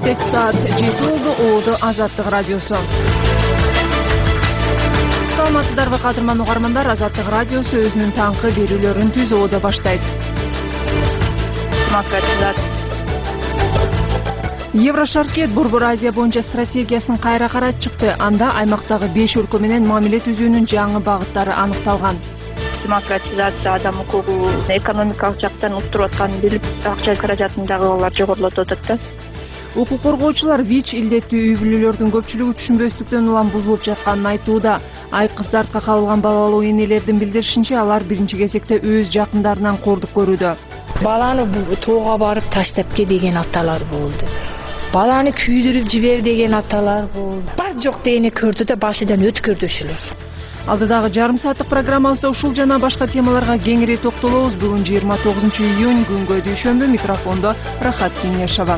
Кечки саат 7 болду. Оодо Азаттык радиосу. Саламатсыздарбы кадырман угармандар, Азаттык радиосу өзүнүн таңкы берүүлөрүн түз оодо баштайт. Еврошаркет Борбор Азия боюнча стратегиясын кайра карап чыкты. Анда аймактагы 5 өлкө менен мамиле түзүүнүн жаңы багыттары аныкталган. Демократизация, адам укугу, экономикалык жактан уттуруп атканын билип, акча каражатын дагы алар жогорулатып атат да. Укук коргоочулар ВИЧ илдеттүү үй бүлөлөрдүн көпчүлүгү түшүнбөстүктөн улам бузулуп жатканын айтууда. Айкыз артка калган балалуу энелердин билдиришинче, алар биринчи кезекте өз жакындарынан кордук көрүүдө. Баланы тоого барып таштапке деген аталар болду. Баланы күйдүрүп жибер деген аталар болду. Бар жок дегени көрдү да башыдан өткөрдөшүлөр. Алдыдагы жарым сааттык программабызда ушул жана башка темаларга кеңири токтолобуз. Бүгүн 29-июнь күнгө дүйшөмбү. Микрофондо Рахат Кеңешова.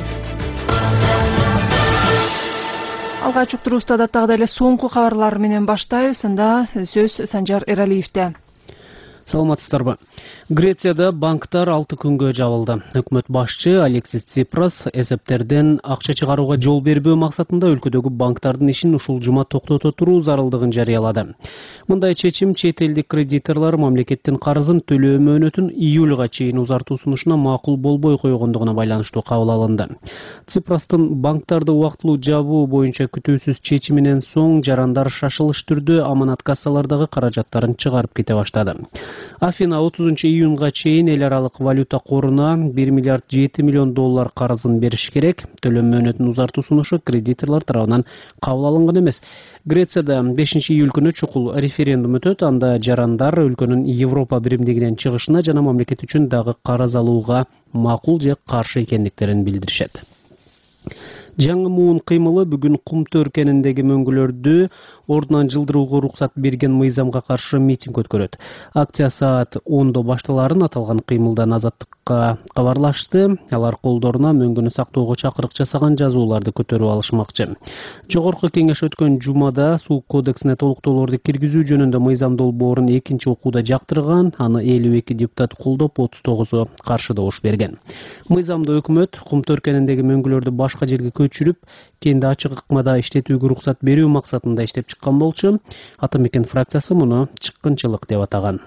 Алгач уктуруубузду адаттагыдай эле соңку кабарлар менен баштайбыз. Анда сөз Санжар Эралиевде. Саламатсыздарбы. Грецияда банктар 6 күнгө жабылды. Өкмөт башчы Алексис Ципрас эсептерден акча чыгарууга жол бербөө максатында өлкөдөгү банктардын ишин ушул жума токтото туруу зарылдыгын жарыялады. Мындай чечим чет элдик кредиторлор мамлекеттин карызын төлөө мөөнөтүн июлга чейин узартуу сунушуна макул болбой койгондугуна байланыштуу кабыл алынды. Ципрастын банктарды убактылуу жабуу боюнча күтүүсүз чечиминен соң жарандар шашылыш түрдө аманат кассалардагы каражаттарын чыгарып кете баштады. Афина 30-июнга чейин эл аралык валюта коруна 1 миллиард 7 миллион доллар карызын бериш керек. Төлөм мөөнөтүн узартуу сунушу кредиторлор тарабынан кабыл алынган эмес. Грецияда 5-июль күнү чукул референдум өтөт. Анда жарандар өлкөнүн Европа биримдигинен чыгышына жана мамлекет үчүн дагы карыз алууга макул же каршы экендиктерин билдиришет. Жаңы муун кыймылы бүгүн Кумтөр кеніндеги мөңгүлөрдү ордунан жылдырууга уруксат берген мыйзамга каршы митинг өткөрөт. Акция саат 10-до башталарын аталган кыймылдан азаттыкка кабарлашты. Алар колдоруна мөңгүнү сактоого чакырык жасаган жазууларды көтөрүп алышмакчы. Жогорку кеңеш өткөн жумада суу кодексине толуктоолорду киргизүү жөнүндө мыйзам долбоорун экинчи окууда жактырган, аны 52 депутат колдоп, 39 каршы добуш берген. Мыйзамда өкмөт Кумтөр кеніндеги мөңгүлөрдү башка жерге көчүрүп, кенди ачык ыкмада иштетүүгө уруксат берүү максатында иштеп чыккан болчу. Ата мекен фракциясы муну чыккынчылык деп атаган.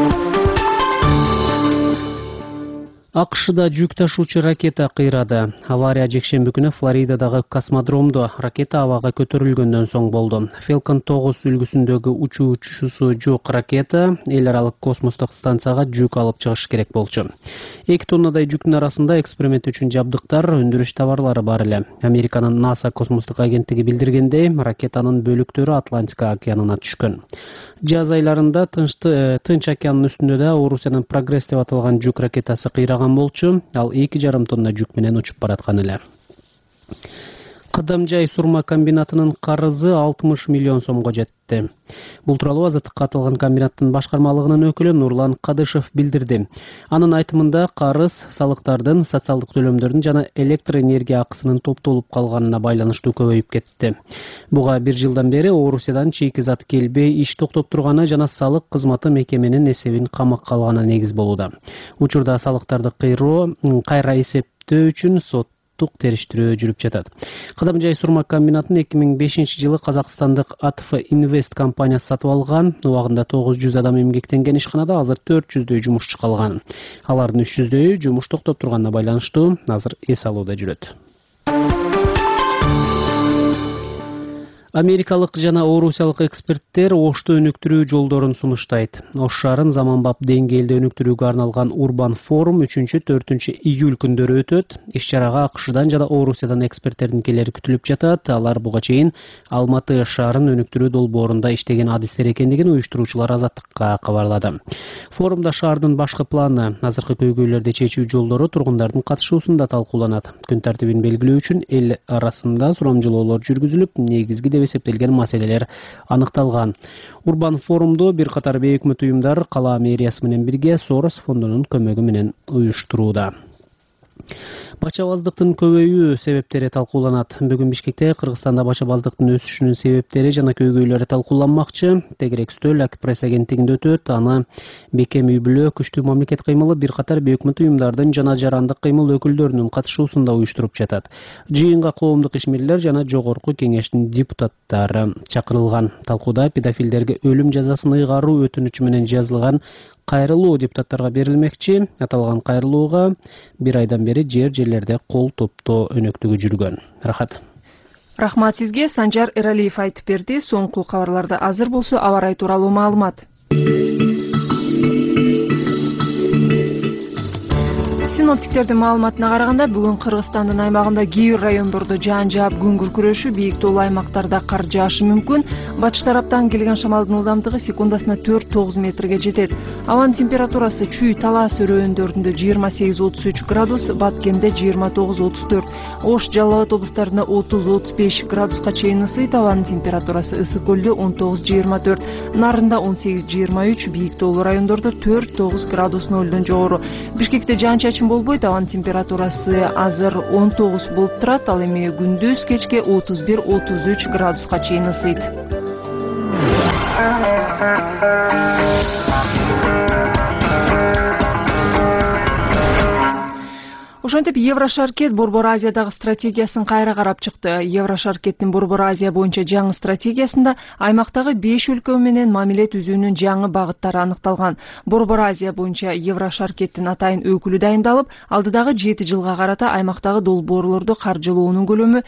АКШда жүк ташуучу ракета кыйрады. Авария жекшемби күнү Флоридадагы космодромдо ракета абага көтөрүлгөндөн соң болду. Falcon 9 үлгүсүндөгү учуучусу жок ракета эл аралык космостук станцияга жүк алып чыгыш керек болчу. 2 тоннадай жүктүн арасында эксперимент үчүн жабдыктар, өндүрүш товарлары бар эле. Американын НАСА космостук агенттиги билдиргендей, ракетанын бөлүктөрү Атлантика океанына түшкөн. Жаз айларында Тынч океанынын үстүндө да Орусиянын Прогресс деп аталган жүк ракетасы кыйраган болчу. Ал 2,5 тонна жүк менен учуп бараткан эле. Кыдамжай сурма комбинатынын карызы 60 миллион сомго жетти. Бул тууралуу Азаттыкка аталган комбинаттын башкармалыгынын өкүлү Нурлан Кадышев билдирди. Анын айтымында карыз салыктардын, социалдык төлөмдөрдүн жана электр энергия акысынын топтолуп калганына байланыштуу көбөйүп кетти. Буга 1 жылдан бери Орусиядан чийки зат келбей, иш токтоп турганы жана салык кызматы мекеменин эсебин камакка алганы негиз болууда. Учурда салыктарды кайра эсептөө үчүн териштирүү жүрүп жатат. Кыдамжай сурма комбинатын 2005-жылы Казакстандык АТФ Инвест компаниясы сатып алган. Убагында 900 адам эмгектенген ишканада азыр 400дөй жумушчу калган. Алардын 300дөйү жумуш токтоп турганына байланыштуу азыр эс алууда жүрөт. Америкалык жана орусиялык эксперттер Ошто өнүктүрүү жолдорун сунуштайт. Ош шаарын заманбап деңгээлде өнүктүрүүгө арналган Урбан форум 3-4 июль күндөрү өтөт. Иш-чарага АКШдан жана Орусиядан эксперттердин келери күтүлүп жатат. Алар буга чейин Алматы шаарын өнүктүрүү долбоорунда иштеген адистер экендигин уюштуруучулар Азаттыкка кабарлады. Форумда шаардын башкы планы, азыркы көйгөйлөрдү чечүү жолдору тургундардын катышуусунда талкууланат. Күн тартибин белгилөө үчүн эл арасында сурамжылоолор жүргүзүлүп, негизги деп эсептелген маселелер аныкталган. Урбан форумду бир катар бейөкмөт уюмдар кала мэриясы менен бирге Сорос фондунун көмөгү менен уюштурууда. Бачабаздыктын көбөйүү себептери талкууланат. Бүгүн Бишкекте Кыргызстанда бачабаздыктын өсүшүнүн себептери жана көйгөйлөрү талкууланмакчы. Тегерек үстөл ак пресс агенттигинде өтөт. Аны бекем үй бүлө, күчтүү мамлекет кыймылы, бир катар бейөкмөт уюмдардын жана жарандык кыймыл өкүлдөрүнүн катышуусунда уюштуруп жатат. Жыйынга коомдук ишмерлер жана жогорку кеңештин депутаттары чакырылган. Талкууда педофилдерге өлүм жазасын ыйгаруу өтүнүчү менен жазылган кайрылуу депутаттарга берилмекчи. Аталган кайрылууга бир айдан бери жерлерде кол топтоо өнөктүгү жүргөн. Рахмат сизге. Санжар Эралиев айтып берди. Соңку кабарларда азыр болсо аба ырайы тууралуу маалымат. Синоптиктердин маалыматына караганда бүгүн Кыргызстандын аймагында кээ бир райондордо жаан жаап күн күркүрөшү, бийик тоолуу аймактарда кар жаашы мүмкүн. Батыш тараптан келген шамалдын ылдамдыгы секундасына 4-9 метрге жетет. Абанын температурасы Чүй Талас өрөөндөр,дө 28-33 градус, Баткенде 29-34, Ош, Жалал Абад облустарында 30-35 градуска чейин ысыйт. Абанын температурасы Ысык көлдө 19-24, Нарында 18-23, бийик тоолуу райондордо 4-9 градус нөлдөн жогору. Бишкекте жаан-чачын болбойт. Абанын температурасы азыр 19 болуп турат. Ал эми күндүз кечке 31-33 градуска чейин ысыйт. Ошентип Еврошаркет Борбор Азиядагы стратегиясын кайра карап чыкты. Еврошаркеттин Борбор Азия боюнча жаңы стратегиясында аймактагы 5 өлкө менен мамиле түзүүнүн жаңы багыттары аныкталган. Борбор Азия боюнча Еврошаркеттин атайын өкүлү дайындалып, алдыдагы 7 жылга карата аймактагы долбоорлорду каржылоонун көлөмү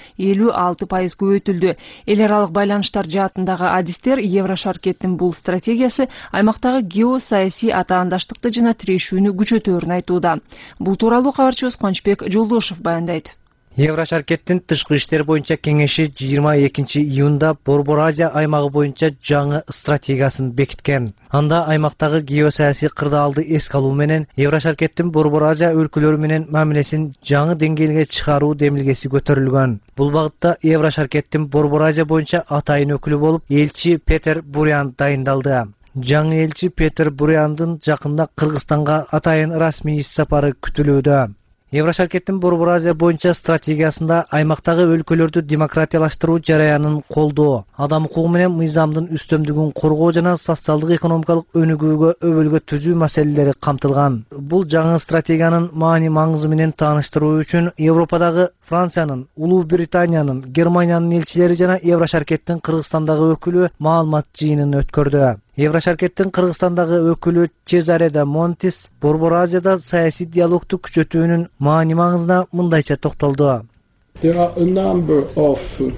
56% көбөйтүлдү. Эл аралык байланыштар жаатындагы адистер Еврошаркеттин бул стратегиясы аймактагы геосаясий атаандаштыкты жана тирешүүнү күчөтөөрүн айтууда. Бул тууралуу кабарчыбыз Кончбек Жолдошев баяндайт. Еврошаркеттин тышкы иштер боюнча кеңеши 22 июнда Борбор Азия аймагы боюнча жаңы стратегиясын бекиткен. Анда аймактагы геосаясий кырдаалды эске алуу менен Еврошаркеттин Борбор Азия өлкөлөрү менен мамилесин жаңы деңгээлге чыгаруу демилгеси көтөрүлгөн. Бул багытта Еврошаркеттин Борбор Азия боюнча атайын өкүлү болуп элчи Петер Бурян дайындалды. Жаңы элчи Петер Буряндын жакында Кыргызстанга атайын расмий иш сапары күтүлүүдө. Еврошаркеттин Борбор Азия боюнча стратегиясында аймактагы өлкөлөрдү демократиялаштыруу жараянын колдоо, адам укугу менен мыйзамдын үстөмдүгүн коргоо жана социалдык экономикалык өнүгүүгө өбөлгө түзүү маселелери камтылган. Бул жаңы стратегиянын маани маңызы менен тааныштыруу үчүн Европадагы Франциянын, Улуу Британиянын, Германиянын элчилери жана Еврошаркеттин Кыргызстандагы өкүлү маалымат жыйынын өткөрдү. Еврошаркеттин Кыргызстандагы өкүлү Чезаре да Монтис Борбор Азияда саясий диалогту күчөтүүнүн маани маңызына мындайча токтолду. There are a number of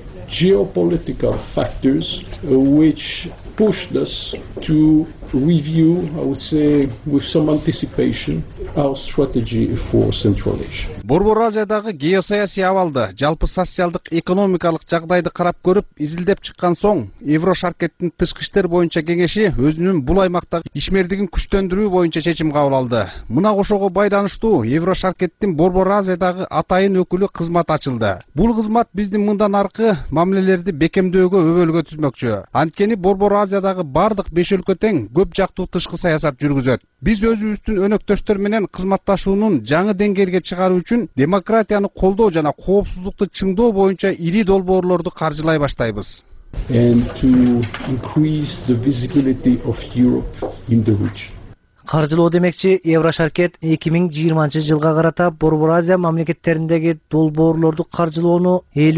geopolitical factors which pushed us to review, I would say, with some anticipation, our strategy for Central Asia. Борбор Азиядагы геосаясий абалды, жалпы социалдык экономикалык жагдайды карап көрүп, изилдеп чыккан соң, Еврошаркеттин тышкы иштер боюнча кеңеши өзүнүн бул аймактагы ишмердигин күчтөндүрүү боюнча чечим кабыл алды. Мына ошого байланыштуу Еврошаркеттин Борбор Азиядагы атайын өкүлү кызмат ачылды. Бул кызмат биздин мындан аркы мамилелерди бекемдөөгө өбөлгө түзмөкчү. Анткени Борбор Азиядагы бардык 5 өлкө тең көп жактуу тышкы саясат жүргүзөт. Биз өзүбүздүн өнөктөштөр менен кызматташуунун жаңы деңгээлге чыгаруу үчүн демократияны колдоо жана коопсуздукту чыңдоо боюнча ири долбоорлорду каржылай баштайбыз. And to increase the visibility of Europe in the region. Каржылоо демекчи Еврошаркет 2020 жылга карата Борбор Азия мамлекеттериндеги долбоорлорду каржылоону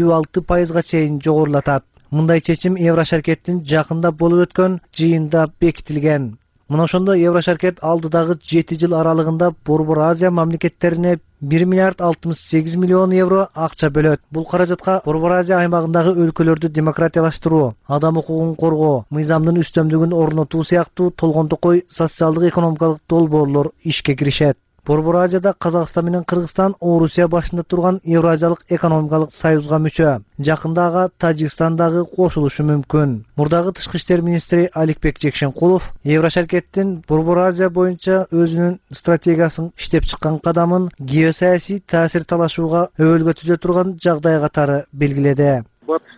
56%га чейин жогорулатат. Мындай чечим Еврошаркеттин жакында болуп өткөн жыйында бекитилген. Мына ошондо Еврошаркет алдыдагы 7 жыл аралыгында Борбор Азия мамлекеттерине 1 миллиард 68 миллион евро акча бөлөт. Бул каражатка Борбор Азия аймагындагы өлкөлөрдү демократиялаштыруу, адам укугун коргоо, мыйзамдын үстөмдүгүн орнотуу сыяктуу толгондокой социалдык экономикалык долбоорлор ишке киришет. Борбор Азияда Казакстан менен Кыргызстан Орусия башында турган Евразиялык экономикалык союзга мүчө. Жакында ага Тажикстан дагы кошулушу мүмкүн. Мурдагы тышкы иштер министри Аликбек Жекшенкулов Еврошаркеттин Борбор Азия боюнча өзүнүн стратегиясын иштеп чыккан кадамын геосаясий таасир талашууга өбөлгө түзө турган жагдай катары белгиледи. Батыш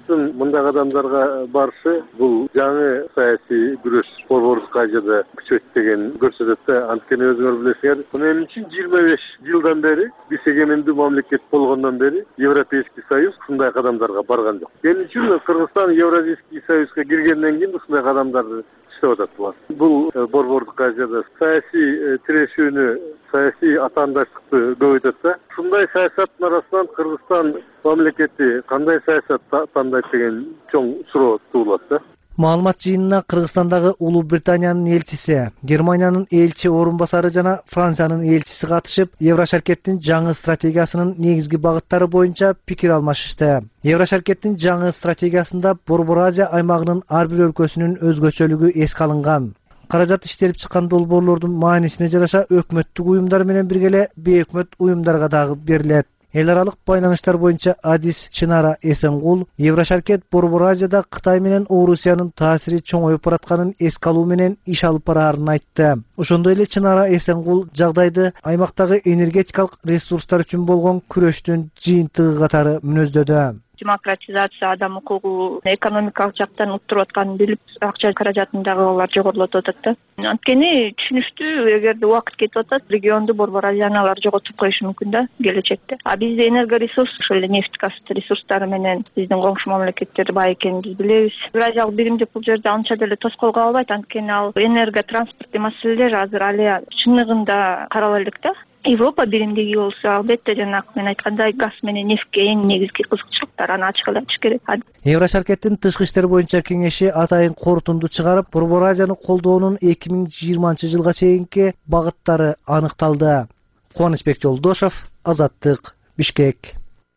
Кыргызстандын мындай кадамдарга барышы бул жаңы саясий күрөш Борбордук Азияда күчөйт деген көрсөтөт да. Анткени өзүңөр билесиңер, мен үчүн 25 жылдан бери биз эгемендүү мамлекет болгондон бери Европейский Союз ушундай кадамдарга барган жок. Мен үчүн Кыргызстан Евразийский Союзга киргенден кийин ушундай кадамдарды иштеп атат булар. Бул Борбордук Азияда саясий тирешүүнү, саясий атаандаштыкты көбөйтөт да. Ушундай саясаттын арасынан Кыргызстан мамлекети кандай саясат тандайт деген чоң суроо туулат да. Маалымат жыйынына Кыргызстандагы Улуу Британиянын элчиси, Германиянын элчи орун басары жана Франциянын элчиси катышып, Еврошаркеттин жаңы стратегиясынын негизги багыттары боюнча пикир алмашышты. Еврошаркеттин жаңы стратегиясында Борбор Азия аймагынын ар бир өлкөсүнүн өзгөчөлүгү эске алынган. Каражат иштелип чыккан долбоорлордун маанисине жараша өкмөттүк уюмдар менен бирге эле бейөкмөт уюмдарга дагы берилет. Эл аралык байланыштар боюнча адис Чынара Эсенгул Еврошаркет Борбор Азияда Кытай менен Орусиянын таасири чоңоюп баратканын эске алуу менен иш алып бараарын айтты. Ошондой эле Чынара Эсенгул жагдайды аймактагы энергетикалык ресурстар үчүн болгон күрөштүн жыйынтыгы катары мүнөздөдү. Демократизация, адам укугу, экономикалык жактан уттуруп атканын билип, акча каражатын дагы алар жогорулатып атат да. Анткени түшүнүштүү, эгерде убакыт кетип атат, регионду Борбор Азияны алар жоготуп коюшу мүмкүн да келечекте. А бизде энергоресурс, ошол эле нефть газ ресурстары менен биздин коңшу мамлекеттер бай экенин биз билебиз. Евразиялык биримдик бул жерде анча деле тоскоол кала албайт, анткени ал энерготранспорттук маселелер азыр али чыныгында карала элек да. Европа биримдиги болсо, албетте жанагы мен айткандай газ менен нефтке эң негизги кызыкчылыктар, аны ачык эле айтыш керек. Еврошаркеттин тышкы иштер боюнча кеңеши атайын корутунду чыгарып, Борбор Азияны колдоонун 2020 жылга чейинки багыттары аныкталды. Кубанычбек Жолдошов, Азаттык, Бишкек.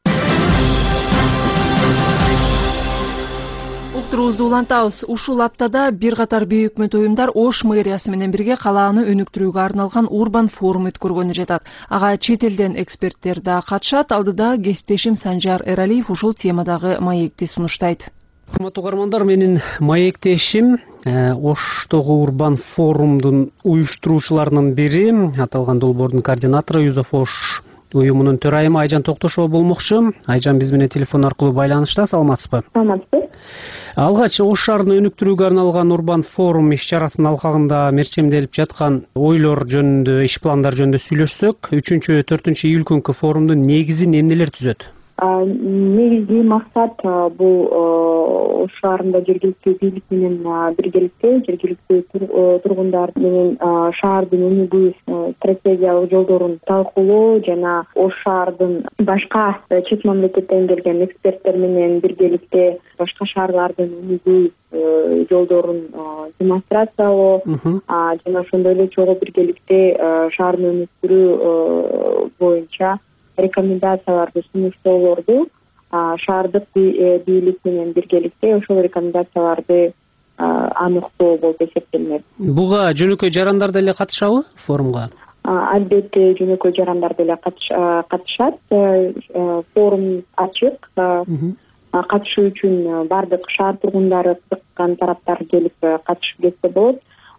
Уктуруубузду улантабыз. Ушул аптада бир катар бейөкмөт уюмдар Ош мэриясы менен бирге калааны өнүктүрүүгө арналган урбан форум өткөргөнү жатат. Ага чет элден эксперттер да катышат. Алдыда кесиптешим Санжар Эралиев ушул темадагы маекти сунуштайт. Урматтуу угармандар, менин маектешим Оштогу урбан форумдун уюштуруучуларынын бири, аталган долбоордун координатору Юзеф Ош уюмунун төрайымы Айжан Токтошова болмокчу. Айжан биз менен телефон аркылуу байланышта. Саламатсызбы? Саламатсыз. Алгач Ош шаарын өнүктүрүүгө арналган урбан форум иш чарасынын алкагында мерчемделип жаткан ойлор жөнүндө, иш пландар жөнүндө сүйлөшсөк, 3-4 июль күнкү форумдун негизин эмнелер түзөт? Негизги максат бул Ош шаарында жергиликтүү бийлик менен биргеликте жергиликтүү тургундар менен шаардын өнүгүү стратегиялык жолдорун талкуулоо жана Ош шаардын башка чет мамлекеттен келген эксперттер менен биргеликте башка шаарлардын өнүгүү жолдорун демонстрациялоо жана ошондой эле чогуу биргеликте шаардын өнүктүрүү боюнча рекомендацияларды сунуштоолорду шаардык бийлик менен биргеликте ошол рекомендацияларды аныктоо болуп эсептелинет. Буга жөнөкөй жарандар деле катышабы форумга? Албетте жөнөкөй жарандар деле катышат. Форум ачык. Катышуу үчүн бардык шаар тургундары, кызыккан тараптар келип катышып кетсе болот.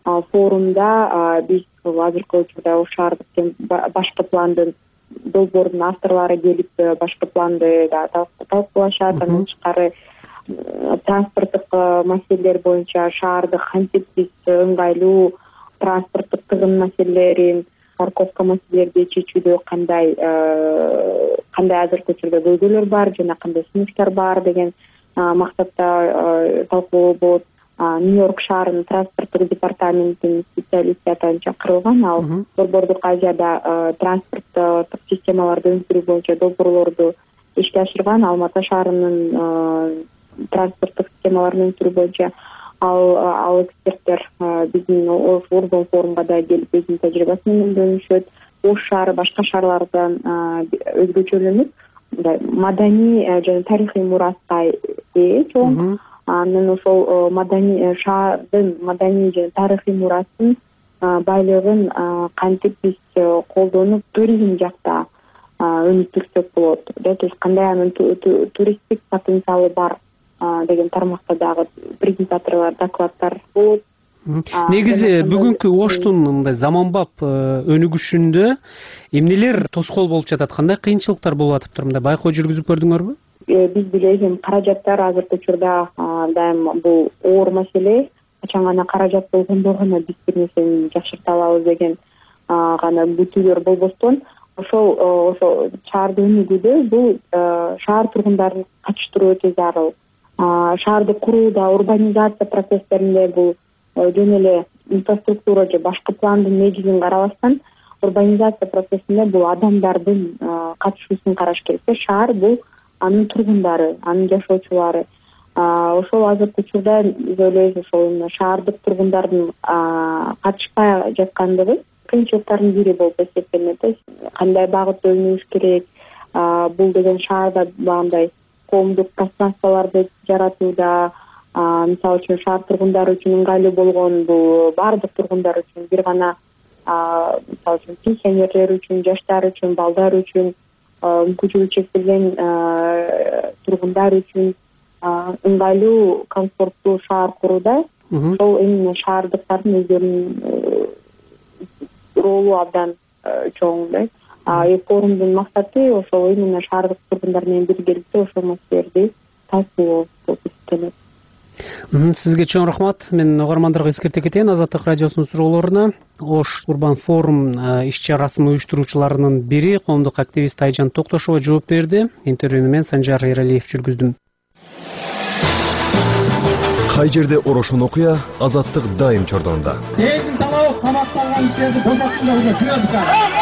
Форумда биз азыркы учурда Ош шаардык башкы пландын долбоордун авторлору келип башкы планды талкуулашат. Андан тышкары транспорттук маселелер боюнча шаарды кантип биз ыңгайлуу транспорттук тыгын маселелерин, парковка маселелерди чечүүдө кандай азыркы учурда көйгөйлөр бар жана кандай сунуштар бар деген максатта талкуулоо болот. Нью-Йорк шаарынын транспорттук департаментинин специалисти атайын чакырылган. Ал Борбордук Азияда транспорттук системаларды өнүктүрүү боюнча долбоорлорду ишке ашырган. Алматы шаарынын транспорттук системаларын өнүктүрүү боюнча ал эксперттер биздин урбан форумга да келип өзүнүн тажрыйбасы менен бөлүнүшөт. Ош шаары башка шаарлардан өзгөчөлөнүп, маданий жана тарыхый мураска ээ чоң. Анан ошол шаардын маданий жана тарыхый мурасын байлыгын кантип биз колдонуп туризм жакта өнүктүрсөк болот. То есть кандай анын туристтик потенциалы бар деген тармакта дагы презентаторлор, докладдар болот. Негизи бүгүнкү Оштун мындай заманбап өнүгүшүндө эмнелер тоскоол болуп жатат? Кандай кыйынчылыктар болуп атыптыр? Мындай байкоо жүргүзүп көрдүңөрбү? биз билебиз каражаттар азыркы учурда дайым бул оор маселе. Качан гана каражат болгондо гана биз бир нерсени жакшырта алабыз деген гана күтүүлөр болбостон ошол шаарды өнүгүүдө бул шаар тургундарын катыштыруу өтө зарыл. Шаарды курууда, урбанизация процесстеринде бул жөн эле инфраструктура же башкы пландын негизин карабастан урбанизация процессинде бул адамдардын катышуусун караш керек. Шаар бул анын тургундары, анын жашоочулары. Ошол азыркы учурда биз ойлойбуз ошол шаардык тургундардын катышпай жаткандыгы кыйынчылыктардын бири болуп эсептелинет. Кандай багытта өнүгүш керек, бул деген шаарда багындай коомдук пространстволорду жаратууда, мисалы үчүн шаар тургундары үчүн ыңгайлуу болгон бул баардык тургундар үчүн бир гана мисалы үчүн пенсионерлер үчүн, жаштар үчүн, балдар үчүн, мүмкүнчүлүгү чектелген тургундар үчүн ыңгайлуу, комфорттуу шаар курууда ошол именно шаардыктардын өздөрүнүн ролу абдан чоң да. Форумдун максаты ошол именно шаардык тургундар менен биргеликте ошол маселелерди талкуулоо болуп эсептелет. Сизге чоң рахмат. Мен угармандарга эскерте кетейин. Азаттык радиосунун суроолоруна Ош Урбан форум иш-чарасынын уюштуруучуларынын бири коомдук активист Айжан Токтошова жооп берди. Интервьюну мен Санжар Эралиев жүргүздүм. Кай жерде орошон окуя, Азаттык дайым чордонунда. Элдин талабы камакталган кишилерди бошотсун деп уже жүрөбүз.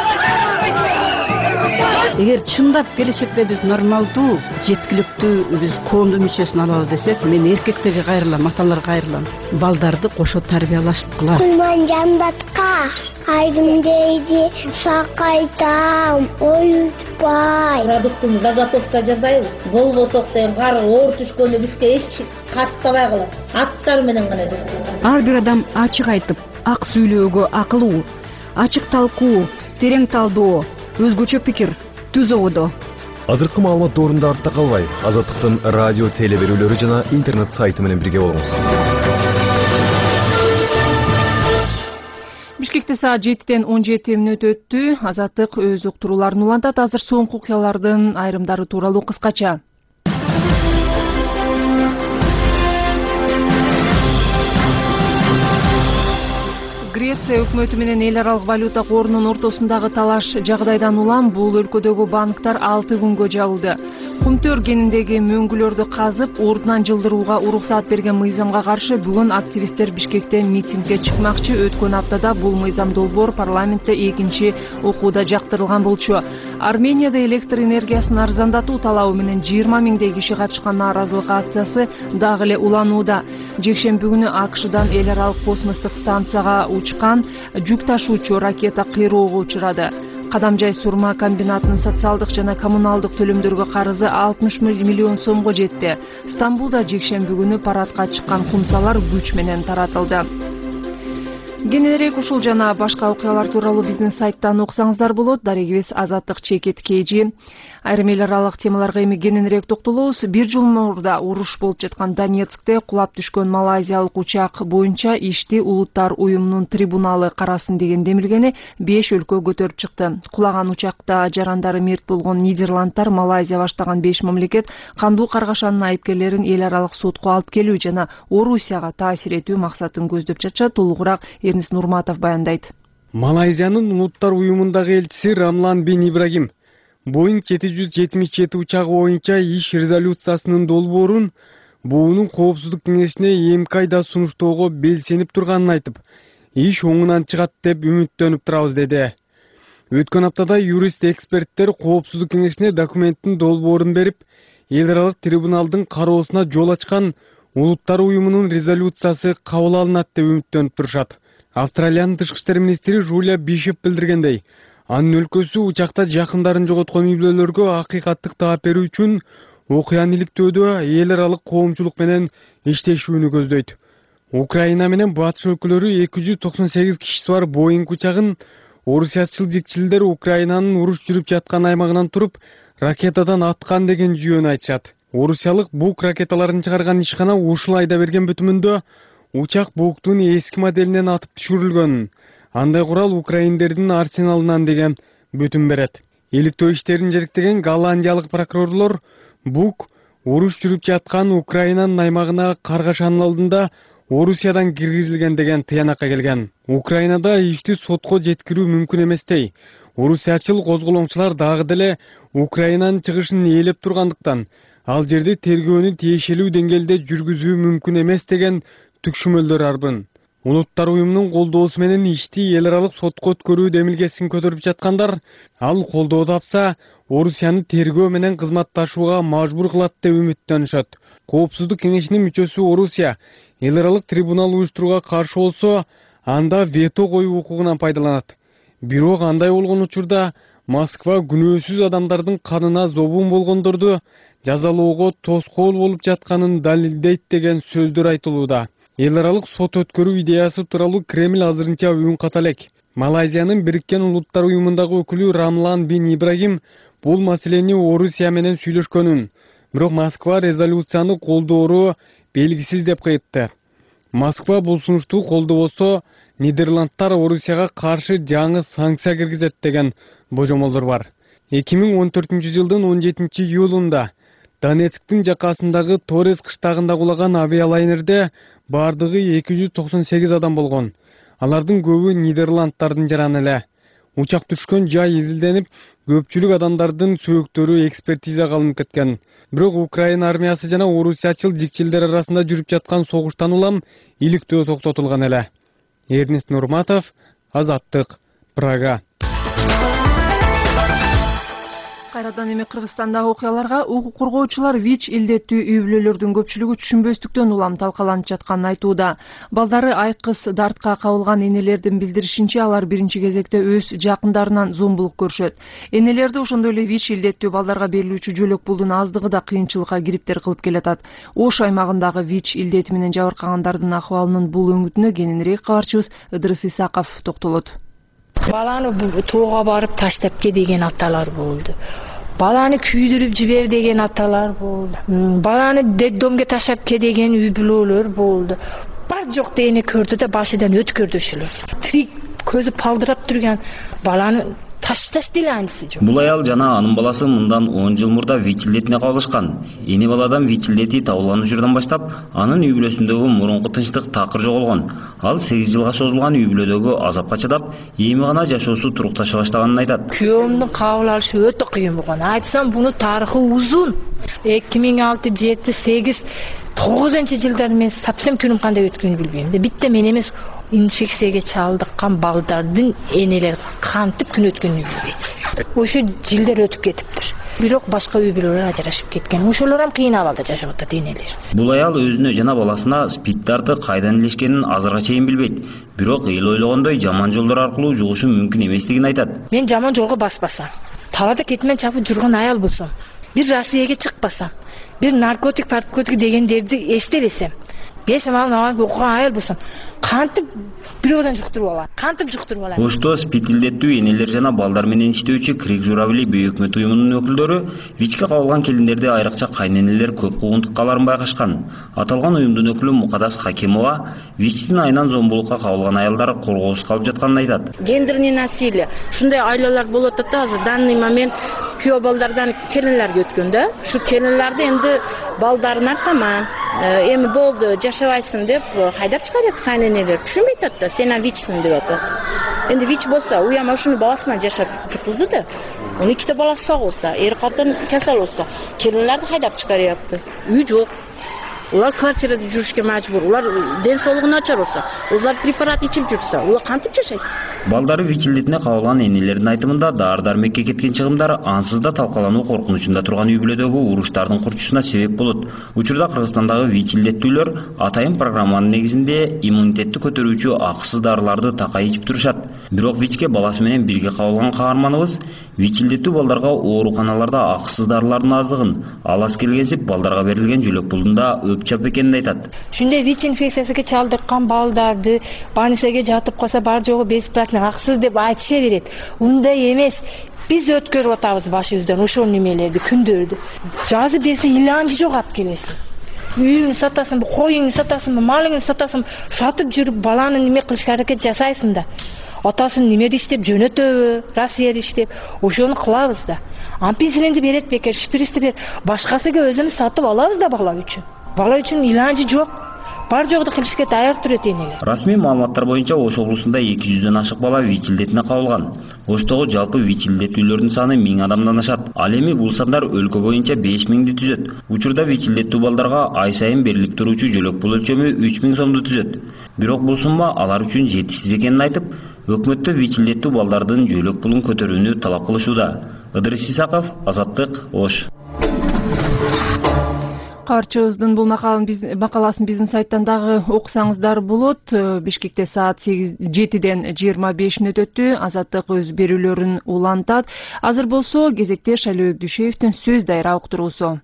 Эгер чындап келечекте биз нормалдуу, жеткиликтүү биз коомдун мүчөсүн алабыз десек, мен эркектерге кайрылам, аталарга кайрылам. Балдарды кошо тарбиялаштыкыла. Кулман жандатка айдым дейди, сакайтам, оютпай. Продуктун заготовка жасайбыз. Болбосок деген кар оор түшкөндө бизге эч каттабай калат. Аттар менен гана. Ар бир адам ачык айтып, ак сүйлөөгө акылуу, ачык талкуу, терең талдоо, өзгөчө пикир түз ободо. Азыркы маалымат доорунда артта калбай, Азаттыктын радио теле берүүлөрү жана интернет сайты менен бирге болуңуз. Бишкекте саат 7-ден 17 мүнөт өттү. Азаттык өз уктурууларын улантат. Азыр соңку окуялардын айрымдары тууралуу кыскача. Греция өкмөтү менен эл аралык валюта корунун ортосундагы талаш жагдайдан улам бул өлкөдөгү банктар 6 күнгө жабылды. Кумтөр кениндеги мөңгүлөрдү казып, ордунан жылдырууга уруксаат берген мыйзамга каршы бүгүн активисттер Бишкекте митингге чыкмакчы. Өткөн аптада бул мыйзам долбоор парламентте экинчи окууда жактырылган болчу. Арменияда электр энергиясын арзандатуу талабы менен 20 миңдей киши катышкан нааразылык акциясы дагы эле уланууда. Жекшемби күнү АКШдан эл аралык космостук станцияга учкан жүк ташуучу ракета кыйроого учурады. Кадамжай сурма комбинатынын социалдык жана коммуналдык төлөмдөргө карызы 60 миллион сомго жетти. Стамбулда жекшемби күнү парадка чыккан кумсалар күч менен таратылды. Кененирээк ушул жана башка окуялар тууралуу биздин сайттан окусаңыздар болот. Дарегибиз Азаттык чекит KG. Айрым эл аралык темаларга эми кененирээк токтолобуз. Бир жыл мурда уруш болуп жаткан Донецкте кулап түшкөн малайзиялык учак боюнча ишти Улуттар уюмунун трибуналы карасын деген демилгени 5 өлкө көтөрүп чыкты. Кулаган учакта жарандары мерт болгон Нидерландтар, Малайзия баштаган 5 мамлекет кандуу каргашанын айыпкерлерин эл аралык сотко алып келүү жана Орусияга таасир этүү максатын көздөп жатышат. Толугураак Эрнис Нурматов баяндайт. Малайзиянын Улуттар уюмундагы элчиси Рамлан бин Ибрагим Боинг 777 учагы боюнча иш резолюциясынын долбоорун буунун коопсуздук кеңешине эмки айда сунуштоого белсенип турганын айтып, иш оңунан чыгат деп үмүттөнүп турабыз деди. Өткөн аптада юрист-эксперттер коопсуздук кеңешине документтин долбоорун берип, эл аралык трибуналдын кароосуна жол ачкан Улуттар уюмунун резолюциясы кабыл алынат деп үмүттөнүп турушат. Австралиянын тышкы иштер министри Жулия Бишоп билдиргендей, анын өлкөсү учакта жакындарын жоготкон үй бүлөлөргө акыйкаттык таап берүү үчүн окуяны иликтөөдө эл аралык коомчулук менен иштешүүнү көздөйт. Украина менен батыш өлкөлөрү 298 кишиси бар Боинг учагын орусиячыл жикчилдер Украинанын уруш жүрүп жаткан аймагынан туруп ракетадан аткан деген жүйөнү айтышат. Орусиялык бук ракеталарын чыгарган ишкана ушул айда берген бүтүмүндө учак буктун эски моделинен атып түшүрүлгөн. Андай курал украиндердин арсеналынан деген бүтүм берет. Иликтөө иштерин жетектеген голландиялык прокурорлор Бук уруш жүрүп жаткан Украинанын аймагына каргашанын алдында Орусиядан киргизилген деген тыянакка келген. Украинада ишти сотко жеткирүү мүмкүн эместей. Орусиячыл козголоңчулар дагы деле Украинанын чыгышын ээлеп тургандыктан ал жерде тергөөнү тиешелүү деңгээлде жүргүзүү мүмкүн эмес деген түкшүмөлдөр арбын. Улуттар уюмунун колдоосу менен ишти эл аралык сотко өткөрүү демилгесин көтөрүп жаткандар ал колдоо тапса Орусияны тергөө менен кызматташууга мажбур кылат деп үмүттөнүшөт. Коопсуздук кеңешинин мүчөсү Орусия эл аралык трибунал уюштурууга каршы болсо, анда вето коюу укугунан пайдаланат. Бирок андай болгон учурда Москва күнөөсүз адамдардын канына зобун болгондорду жазалоого тоскоол болуп жатканын далилдейт деген сөздөр айтылууда. Эл аралык сот өткөрүү идеясы тууралуу Кремль азырынча үн ката элек. Малайзиянын Бириккен Улуттар уюмундагы өкүлү Рамлан бин Ибрагим бул маселени Орусия менен сүйлөшкөнүн, бирок Москва резолюцияны колдоору белгисиз деп кайтты. Москва бул сунушту колдобосо, Нидерландтар Орусияга каршы жаңы санкция киргизет деген божомолдор бар. 2014-жылдын 17-июлунда Донецктин жакасындагы Торез кыштагында кулаган авиалайнерде бардыгы 298 адам болгон. Алардын көбү Нидерландтардын жараны эле. Учак түшкөн жай изилденип, көпчүлүк адамдардын сөөктөрү экспертизага алынып кеткен. Бирок Украина армиясы жана орусиячыл жикчилдер арасында жүрүп жаткан согуштан улам иликтөө токтотулган эле. Эрнест Нурматов, Азаттык, Прага. Кайрадан эми Кыргызстандагы окуяларга укук коргоочулар ВИЧ илдеттүү үй бүлөлөрдүн көпчүлүгү түшүнбөстүктөн улам талкаланып жатканын айтууда. Балдары айкыз дартка кабылган энелердин билдиришинче, алар биринчи кезекте өз жакындарынан зомбулук көрүшөт. Энелерди ошондой эле ВИЧ илдеттүү балдарга берилүүчү жөлөк пулдун аздыгы да кыйынчылыкка кириптер кылып келатат. Ош аймагындагы ВИЧ илдети менен жабыркагандардын акыбалынын бул өңүтүнө кененирээк кабарчыбыз Ыдырыс Исаков токтолот. Баланы тоого барып таштап ке деген аталар болду. Баланы күйдүрүп жибер деген аталар болду. Баланы детдомго таштап ке деген үй бүлөлөр болду. Бар жок дегени көрдү да башыдан өткөрдү ошолор. Тирик көзү палдырап турган баланы ташташ деле анысы жок. Бул аял жана анын баласы мындан 10 жыл мурда ВИЧ илдетине кабылышкан. Эне баладан ВИЧ илдети табылган учурдан баштап анын үй бүлөсүндөгү мурунку тынчтык такыр жоголгон. Ал 8 жылга созулган үй бүлөдөгү азапка чыдап, эми гана жашоосу турукташа баштаганын айтат. Күйөөмдүн кабыл алышы өтө кыйын болгон. Айтсам, буну тарыхы узун. 2006, 7, 8, 9-жылдар мен сапсам күнүм кандай өткөнүн билбейм. Битте мен эмес, инфекцияга чалдыккан балдардын энелери кантип күн өткөнүн билбейт. Ошо жылдар өтүп кетиптир. Бирок башка үй бүлөлөр ажырашып кеткен. Ошолор ham кыйын абалда жашап атат энелер. Бул аял өзүнө жана баласына СПИД-дарды кайдан илешкенин азырга чейин билбейт. Бирок эл ойлогондой жаман жолдор аркылуу жугушу мүмкүн эместигин айтат. Мен жаман жолго баспасам, талада кетмен чапып жүргөн аял болсом, бир Россияга чыкпасам, бир наркотик дегендерди эстебесем, 5 мал намаз окуган аял болсом, кантип бирөөдөн жуктуруп алам? Кантип жуктуруп алам? Ошто СПИД илдеттүү энелер жана балдар менен иштөөчү Крик Журавли бейөкмөт уюмунун өкүлдөрү ВИЧке кабылган келиндерди айрыкча кайненелер көп куугунтуккаларын байкашкан. Аталган уюмдун өкүлү Мукадас Хакимова ВИЧтин айынан зомбулукка кабылган аялдар коргоосуз калып жатканын айтат. Гендерный насилие. Ушундай айлалар болуп атат да, азыр данный момент күйөө балдардан келинлерге өткөн да. Ушу келинлерди энди балдарына таман, эми болду, жашабайсың деп хайдап чыгарат кайненелер. Түшүнбөйт атат, сен ВИЧсиң деп атат. Энди ВИЧ болсо, уям ушуну баласы менен жашап жүргүздү да. 12 баласы сак болсо, эр катын касал болсо, келинлерди хайдап чыгарыпты. Үй жок. Улар квартирада жүрүшкө мажбур. Улар ден соолугу начар болсо, улар препарат ичип жүрсө, улар кантип жашайт? Балдары ВИЧ илдетине кабылган энелердин айтымында дары-дармекке кеткен чыгымдар ансыз да талкалануу коркунучунда турган үй бүлөдөгү уруштардын курчушуна себеп болот. Учурда Кыргызстандагы ВИЧ илдеттүүлөр атайын программанын негизинде иммунитетти көтөрүүчү акысыз дарыларды такай ичип турушат. Бирок ВИЧке баласы менен бирге кабылган каарманыбыз ВИЧ илдеттүү балдарга ооруканаларда акысыз дарылардын аздыгын, алас келгенсип балдарга берилген жөлөк пулдун да өпчап экенин айтат. Ушундай ВИЧ инфекциясына чалдыккан балдарды больницага жатып калса бар жогу бесплатно акысыз деп айтыша берет. Ундай эмес. Биз өткөрүп атабыз башыбыздан ошол немелерди, күндөрдү. Жазып берсе иланчы жок алып келесиң. Үйүңдү сатасың, коюңду сатасың, малыңды сатасың, сатып жүрүп баланы неме кылышка аракет жасайсың да. атасын немеде иштеп жөнөтөбү, Россияда иштеп, ошону кылабыз да. Ампинсилинди берет бекер, шприцти берет. Башкасыга өзүбүз сатып алабыз да бала үчүн. Бала үчүн иланчы жок. Бар жогду кылышка даяр турат энелер. Расмий маалыматтар боюнча Ош облусунда 200дөн ашык бала ВИЧ илдетине кабылган. Оштогу жалпы ВИЧ илдеттүүлөрдүн саны 1000 адамдан ашат. Ал эми бул сандар өлкө боюнча 5000ди түзөт. Учурда ВИЧ илдеттүү балдарга ай сайын берилип туруучу жөлөк пул өлчөмү 3000 сомду түзөт. Бирок бул сумма алар үчүн жетишсиз экенин айтып, өкмөттө ВИЧ илдеттүү балдардын жөлөк пулун көтөрүүнү талап кылышууда. Ыдырыс Исаков, Азаттык, Ош. Карчыбыздын бул макаласын биздин сайттан дагы окусаңыздар болот. Бишкекте саат 7ден 25 мүнөт өттү. Азаттык өз берүүлөрүн улантат. Азыр болсо кезекте Шайлообек Дүйшеевдин сөз дайра уктуруусу.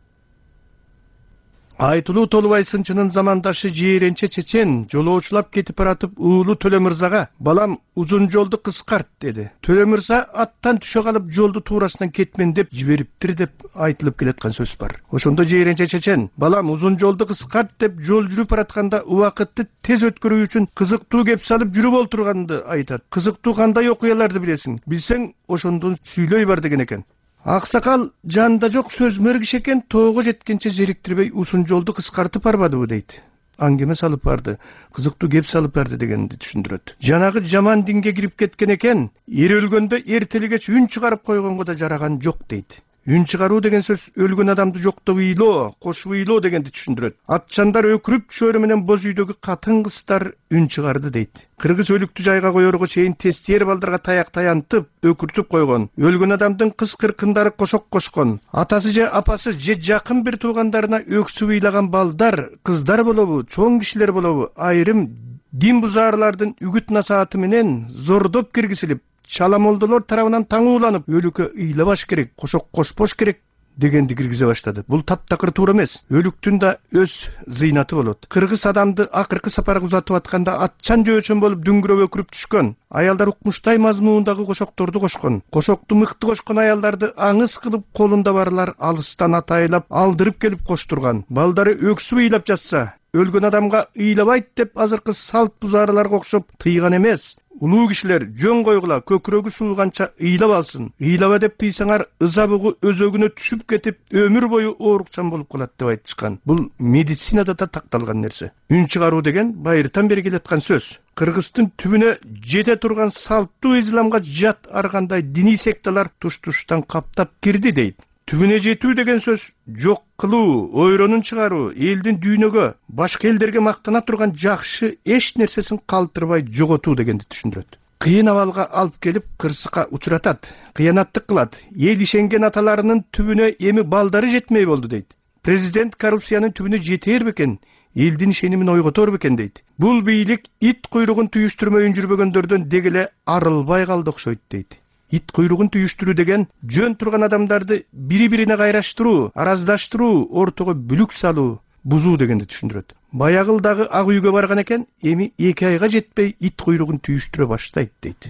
Айтылуу Толубай сынчынын замандашы жээренче чечен жолоочулап кетип баратып уулу Төлө мырзага балам узун жолду кыскарт деди. Төлө мырза аттан түшө калып жолду туурасынан кетмен деп жибериптир деп айтылып келаткан сөз бар. Ошондо жээренче чечен балам узун жолду кыскарт деп жол жүрүп баратканда убакытты тез өткөрүү үчүн кызыктуу кеп салып жүрүп олтурганды айтат. Кызыктуу кандай окуяларды билесиң? Билсең ошондон сүйлөй бар деген экен. Аксакал жанда жок сөз мөргиш экен, тоого жеткенче зериктирбей узун жолду кыскартып барбадыбы дейт. Аңгеме салып барды, кызыктуу кеп салып барды дегенди түшүндүрөт. Жанагы жаман динге кирип кеткен экен, эр өлгөндө эртелигеч үн чыгарып койгонго да жараган жок дейт. Үн чыгаруу деген сөз өлгөн адамды жоктоп ыйлоо, кошуп ыйлоо дегенди түшүндүрөт. Атчандар өкүрүп чөөрү менен боз үйдөгү катын кыздар үн чыгарды дейт. Кыргыз өлүктү жайга коерго чейин тестер балдарга таяк таянтып, өкүртүп койгон. Өлгөн адамдын кыз кыркындары кошок кошкон. Атасы же апасы же жакын бир туугандарына өксүп ыйлаган балдар, кыздар болобу, чоң кишилер болобу, айрым дин бузаарлардын үгүт насааты менен зордоп киргизилип, чаламолдолор тарабынан таңууланып, өлүккө ыйлабаш керек, кошок кошпош керек дегенди киргизе баштады. Бул таптакыр туура эмес. Өлүктүн да өз зыйнаты болот. Кыргыз адамды акыркы сапарга узатып атканда атчан жөөчөн болуп дүңгүрөп өкүрүп түшкөн. Аялдар укмуштай мазмуундагы кошокторду кошкон. Кошокту мыкты кошкон аялдарды аңыз кылып колунда барлар алыстан атайлап алдырып келип коштурган. Балдары өксүп ыйлап жатса, өлгөн адамга ыйлабайт деп азыркы салт бузарыларга окшоп тыйган эмес. Улуу кишилер жөн койгула, көкүрөгү сууганча ыйлап алсын. Ыйлаба деп тыйсаңар ыза бугу өзөгүнө түшүп кетип, өмүр бою оорукчан болуп калат деп айтышкан. Бул медицинада да такталган нерсе. Үн чыгаруу деген байыртан бери келаткан сөз. Кыргыздын түбүнө жете турган салттуу исламга жат аргандай диний секталар туш-туштан каптап кирди дейт. Түбүнө жетүү деген сөз жок кылуу, ойронун чыгаруу, элдин дүйнөгө, башка элдерге мактана турган жакшы эч нерсесин калтырбай жоготуу дегенди түшүндүрөт. Кыйын абалга алып келип кырсыкка учуратат, кыянаттык кылат. Эл ишенген аталарынын түбүнө эми балдары жетмей болду дейт. Президент коррупциянын түбүнө жетер бекен, элдин ишенимин ойготор бекен дейт. Бул бийлик ит куйругун түйүштүрмөй жүрбөгөндөрдөн дегеле арылбай калды окшойт дейт. Ит куйругун түйүштүрүү деген жөн турган адамдарды бири-бирине кайраштыруу, араздаштыруу, ортого бүлүк салуу, бузуу дегенди түшүндүрөт. Баягылдагы ак үйгө барган экен, эми 2 айга жетпей ит куйругун түйүштүрө баштайт дейт.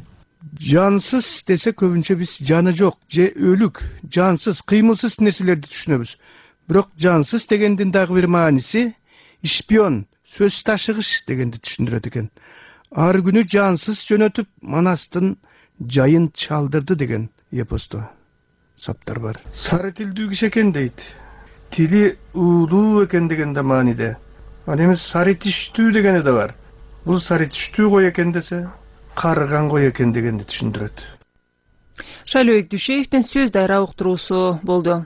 Жансыз десе көбүнчө биз жаны жок же өлүк, жансыз, кыймылсыз нерселерди түшүнөбүз. Бирок жансыз дегендин дагы бир мааниси шпион, сөз ташыгыч дегенди түшүндүрөт экен. Ар күнү жансыз жөнөтүп, манастын жайын чалдырды деген эпосто саптар бар. Сары тилдүү киши экен дейт. Тили уулуу экен деген да мааниде. Ал эми сары тиштүү дегени да бар. Бул сары тиштүү кой экен десе, карыган кой экен дегенди түшүндүрөт. Шайлообек Дүйшеевдин сөз дайра уктуруусу болду.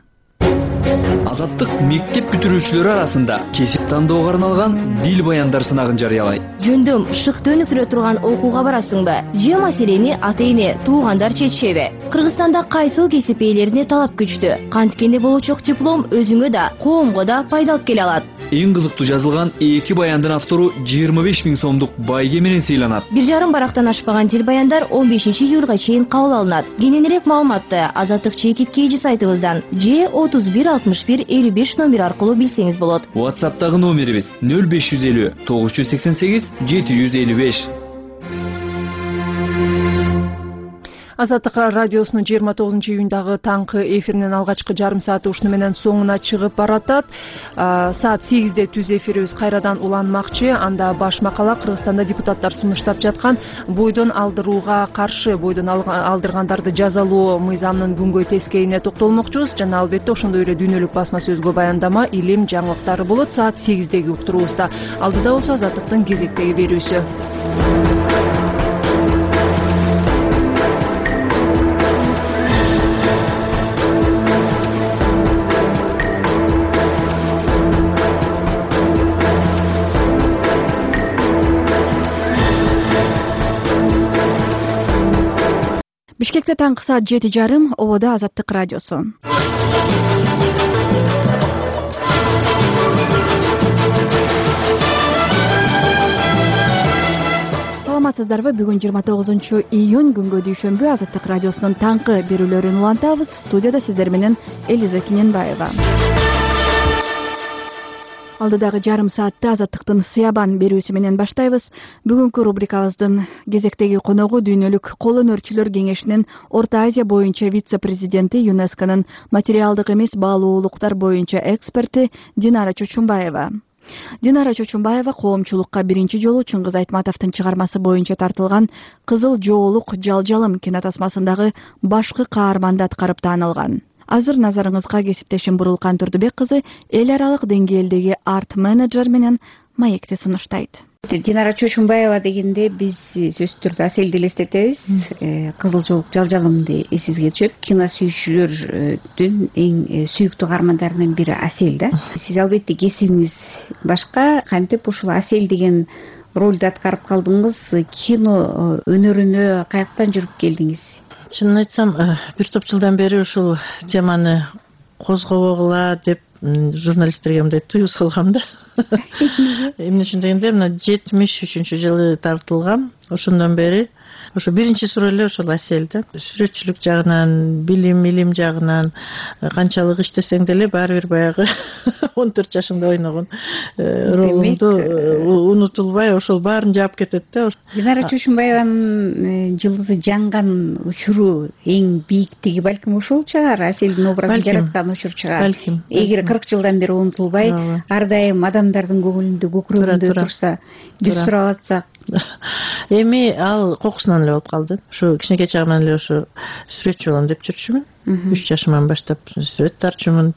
Азаттык мектеп бүтүрүүчүлөрү арасында кесип тандоого арналган дил баяндар сынагын жарыялайт. Жөндөм шыкты өнүктүрө турган окууга барасыңбы? Же маселени ата-эне, туугандар чечишеби? Кыргызстанда кайсыл кесип ээлерине талап күчтүү? Канткенде болочок диплом өзүңө да, коомго да пайдалып келе алат. Эң кызыктуу жазылган 2 баяндын автору 25 000 сомдук байге менен сыйланат. 1,5 барактан ашпаган дил баяндар 15 июлга чейин кабыл алынат. Кененирээк маалыматты Азаттык чекит кейжи сайтыбыздан же 31 61 55 номер аркылуу билсеңиз болот. WhatsApp'тагы номерибиз 0550 988 755. Азаттык радиосунун 29-июндагы таңкы эфиринин алгачкы жарым сааты ушуну менен соңуна чыгып баратат. Саат 8-де түз эфирибиз кайрадан уланмакчы. Анда баш макала Кыргызстанда депутаттар сунуштап жаткан бойдон алдырууга каршы бойдон алдыргандарды жазалоо мыйзамынын күнгөй тескейине токтолмокчубуз жана албетте ошондой эле дүйнөлүк басма сөзгө баяндама, илим, жаңылыктары болот саат 8-деги уктуруубузда. Алдыда болсо Азаттыктын кезектеги берүүсү. Бишкекте таңкы саат 7:30, ободо Азаттык радиосу. Саламатсыздарбы? Бүгүн 29-июнь күнгө дүйшөмбү Азаттык радиосунун таңкы берүүлөрүн улантабыз. Студияда сиздер менен Элиза Кененбаева. Алдыдагы жарым саатта Азаттыктын Сыябан берүүсү менен баштайбыз. Бүгүнкү рубрикабыздын кезектеги коногу Дүйнөлүк кол өнөрчүлөр кеңешинин Орто Азия боюнча вице-президенти, ЮНЕСКОнун материалдык эмес баалуулуктар боюнча эксперти Динара Чочумбаева. Динара Чочумбаева коомчулукка биринчи жолу Чыңгыз Айтматовдун чыгармасы боюнча тартылган Кызыл жоолук жалжалым кинотасмасындагы башкы каарманды аткарып таанылган. Азыр назарыңызга кесиптешим Бурулкан Турдубек кызы эл аралык деңгээлдеги арт-менеджер менен маекти сунуштайт. Динара Чочумбаева дегенде биз сөзсүз түрдө Аселди элестетебиз. Кызыл жоолук жалжалымды эсибизге түшөт. Кино сүйүүчүлөрдүн эң сүйүктүү каармандарынын бири Асел да. Сиз албетте кесибиңиз башка, кантип ушул Асел деген ролду аткарып калдыңыз? Кино өнөрүнө каяктан жүрүп келдиңиз? Чынын айтсам, бир топ жылдан бери ушул теманы козгобогула деп журналисттерге мындай тыюу салгам да. Эмне үчүн дегенде, мына 73-жылы тартылгам. Ошондон бери ошо биринчи суроо эле ошол Асел да. Сүрөтчүлүк жагынан, билим жагынан канчалык иштесең деле баары бир баягы 14 жашымда ойногон ролуңду унутулбай ошол баарын жаап кетет да. Динара Чочумбаеванын жылдызы жанган учуру эң бийиктиги балким ошол чыгар, Аселдин образын жараткан учур чыгар. Эгер 40 жылдан бери унутулбай, ар дайым адамдардын көңүлүндө, көкүрөгүндө турса, биз сурап атсак. Эми ал кокусунан эле болуп калды. Ушу кичинекей чагымдан эле ушу сүрөтчү болом деп жүрчүмүн. 3 жашымдан баштап сүрөт тартчумун.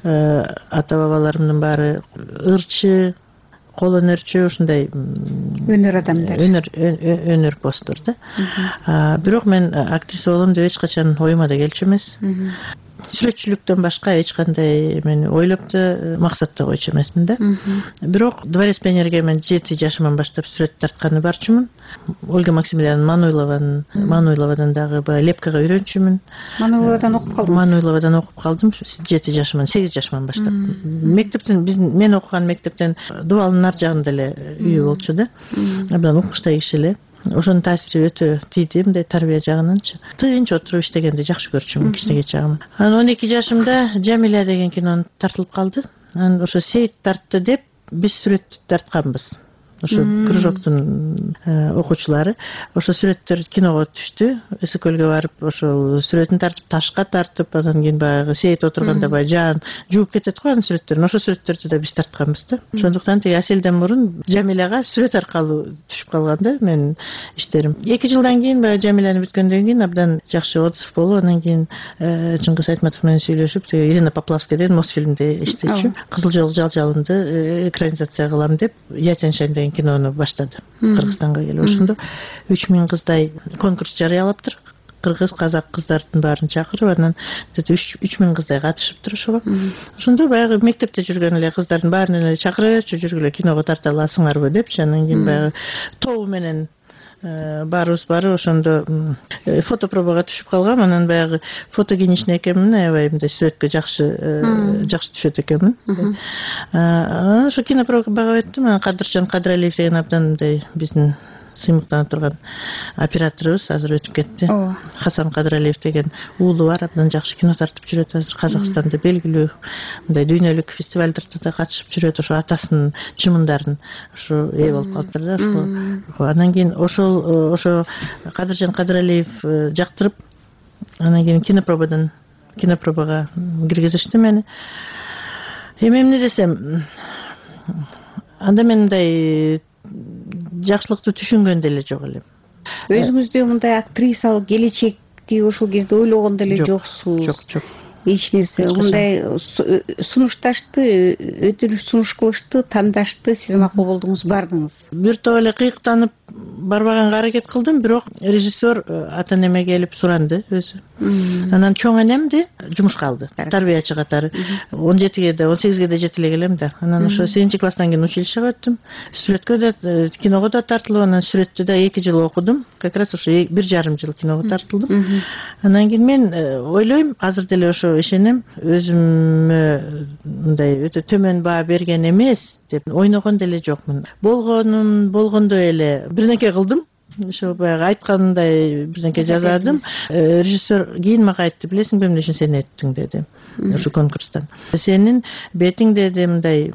Ата бабаларымдын баары ырчы, кол өнөрчү, ушундай өнөр адамдар. Өнөр посттор да. Бирок мен актриса болом деп эч качан оюма да келчү эмес. Сүрөтчүлүктөн башка эч кандай мен ойлоп да максат да койчу эмесмин да. Бирок Дворец пионерге мен 7 жашымдан баштап сүрөт тартканы барчумун. Ольга Максимилиановна Мануйловадан дагы лепкага үйрөнчүмүн. Мануйловадан окуп калдым. Мануйловадан окуп калдым 7 жашымдан, 8 жашымдан баштап. Мектептен мен окуган мектептен Дубалдын ар жагында эле үйү болчу да. Абдан укмуштуу киши эле. Ошонун таасири өтө тийди, мындай тарбия жагынанчы. Тынч отуруп иштегенди жакшы көрчүмүн кичинекей чагым. Анан 12 жашымда Жамиля деген кино тартылып калды. Анан ошо Сейит тартты деп биз сүрөт тартканбыз. Ошо кружоктун окуучулары ошо сүрөттөр киного түштү. Эсекөлгө барып ошол сүрөтүн тартып, ташка тартып, анан кийин баягы Сейит отурганда баягы жаан жууп кетет го анын сүрөттөрүн. Ошо сүрөттөрдү да биз тартканбыз да. Ошондуктан тиги Аселден мурун Жамиляга сүрөт аркылуу түшүп калган да менин иштерим. 2 жылдан кийин баягы Жамиляны бүткөндөн кийин абдан жакшы отзыв болуп, анан кийин Чыңгыз Айтматов менен сүйлөшүп, тиги Ирина Поплавская деген Мосфильмде иштечү. Кызыл жоолук жалжалымды экранизация кылам деп Ятяншайн деген кинону баштады. Кыргызстанга келип ошондо 3000 кыздай конкурс жарыялаптыр. Кыргыз, казак кыздардын баарын чакырып, анан 3000 кыздай катышыптыр ошого. Ошондо баягы мектепте жүргөн эле кыздардын баарын эле чакыра берчү, жүргүлө киного тарта аласыңарбы депчи. Анан кийин баягы тобу менен баарыбыз бары ошондо фотопробага түшүп калгам. Анан баягы фотогеничный экенмин, аябай мындай сүрөткө жакшы түшөт экенмин. Ошо кинопробага өттүм. Кадыржан Кадыралиев деген абдан мындай биздин сыймыктанып турган операторубуз азыр өтүп кетти. Хасан Кадыралиев деген уулу бар, абдан жакшы кино тартып жүрөт. Азыр Казакстанда белгилүү мындай дүйнөлүк фестивалдарда да катышып жүрөт. Ошо атасынын чымындарын ошо ээ болуп калыптыр да. Анан кийин ошо Кадыржан Кадыралиев жактырып Анан кийин кинопробага киргизишти мени. Эми эмне десем, анда мен мындай жакшылыкты түшүнгөн деле жок элем. Өзүңүздү мындай актрисалык келечекти ошол кезде ойлогон деле жоксуз. Жок. Эч нерсе мындай сунушташты, өтүнүш сунуш кылышты, тандашты, сиз макул болдуңуз, бардыңыз. Бир топ эле кыйыктанып барбаганга аракет кылдым, бирок режиссер ата энеме келип суранды өзү. Анан чоң энемди жумушка алды, тарбиячы катары. 17-ге да, 18-ге да жете эле келем да. Анан ошо 8-класстан кийин училищеге өттүм. Сүрөткө да, киного да тартылып, анан сүрөттү да 2 жыл окудум. Как раз ошо 1,5 жыл киного тартылдым. Анан кийин мен ойлойм, азыр деле ошо ишенем, өзүмө мындай өтө төмөн баа берген эмес деп ойногон деле жокмун. Болгондой эле бирнеке кылдым. Ошо баягы айткандай бирнеке жазадым. Режиссер кийин мага айтты, билесиңби эмне үчүн сени өттүң деди. Ошо конкурстан. Сенин бетиң деди мындай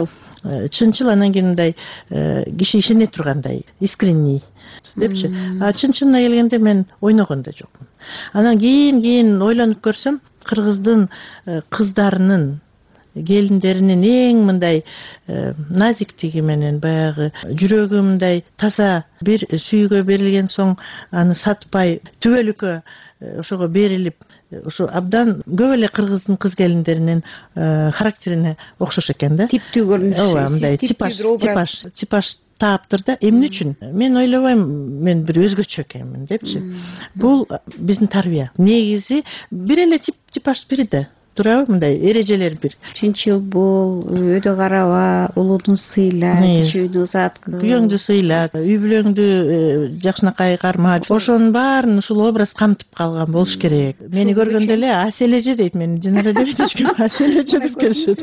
чынчыл, анан кийин мындай киши ишене тургандай, искренний депчи. Чын-чынына келгенде мен ойногон да жокмун. Анан кийин ойлонуп көрсөм, кыргыздын кыздарынын, келиндеринин эң мындай назиктиги менен, баягы жүрөгү мындай таза, бир сүйгө берилген соң аны сатпай, түбөлүккө ошого берилип, ошо абдан көп эле кыргыздын кыз келиндеринин характерине окшош экен да. Типтүү көрүнүш. Ооба, мындай типаж тааптыр да. Эмне үчүн? Мен ойлобойм, мен бир өзгөчө экенмин депчи. Бул биздин тарбия. Негизи бир эле типаж бири да. Туурабы, мындай эрежелер бир. Чынчыл бол, өйдө караба, улууну сыйла, кичүүнү узат кыл. Күйөөңдү сыйла, үй бүлөңдү жакшынакай карма. Ошонун баарын ушул образ камтып калган болуш керек. Мени көргөндө эле Асележе дейт, мени Динара деп эчким Асележе деп келишет.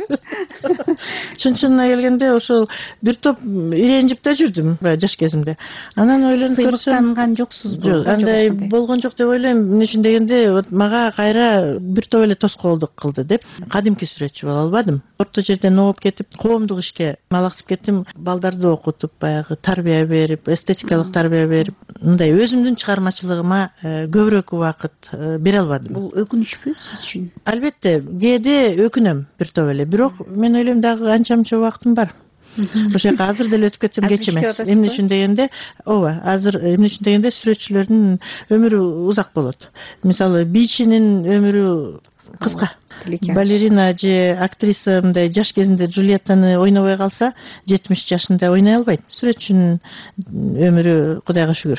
Чын-чынына келгенде ошол бир топ иренжип да жүрдүм жаш кезимде. Анан ойлонуп көрсөм, сыймыктанган жоксузбу? Андай болгон жок деп ойлойм. Эмне үчүн дегенде, мага кайра бир топ эле тоскоолдук кылды деп кадимки сүрөтчү боло албадым. Орто жерден ооп кетип, коомдук ишке малаксып кеттим. Балдарды окутуп, баягы тарбия берип, эстетикалык тарбия берип, мындай өзүмдүн чыгармачылыгыма көбүрөөк убакыт бере албадым. Бул өкүнүчпү сиз үчүн? Албетте, кээде өкүнөм бир топ эле, бирок мен ойлойм дагы анча-мынча убактым бар. Ошол жака азыр деле өтүп кетсем кеч эмес. Эмне үчүн дегенде, ооба, азыр эмне үчүн дегенде сүрөтчүлөрдүн өмүрү узак болот. Мисалы, бийчинин өмүрү кыска. Балерина же актриса мындай жаш кезинде Джульеттаны ойнобой калса, 70 жашында ойной албайт. Сүрөтчүнүн өмүрү Кудайга шүгүр.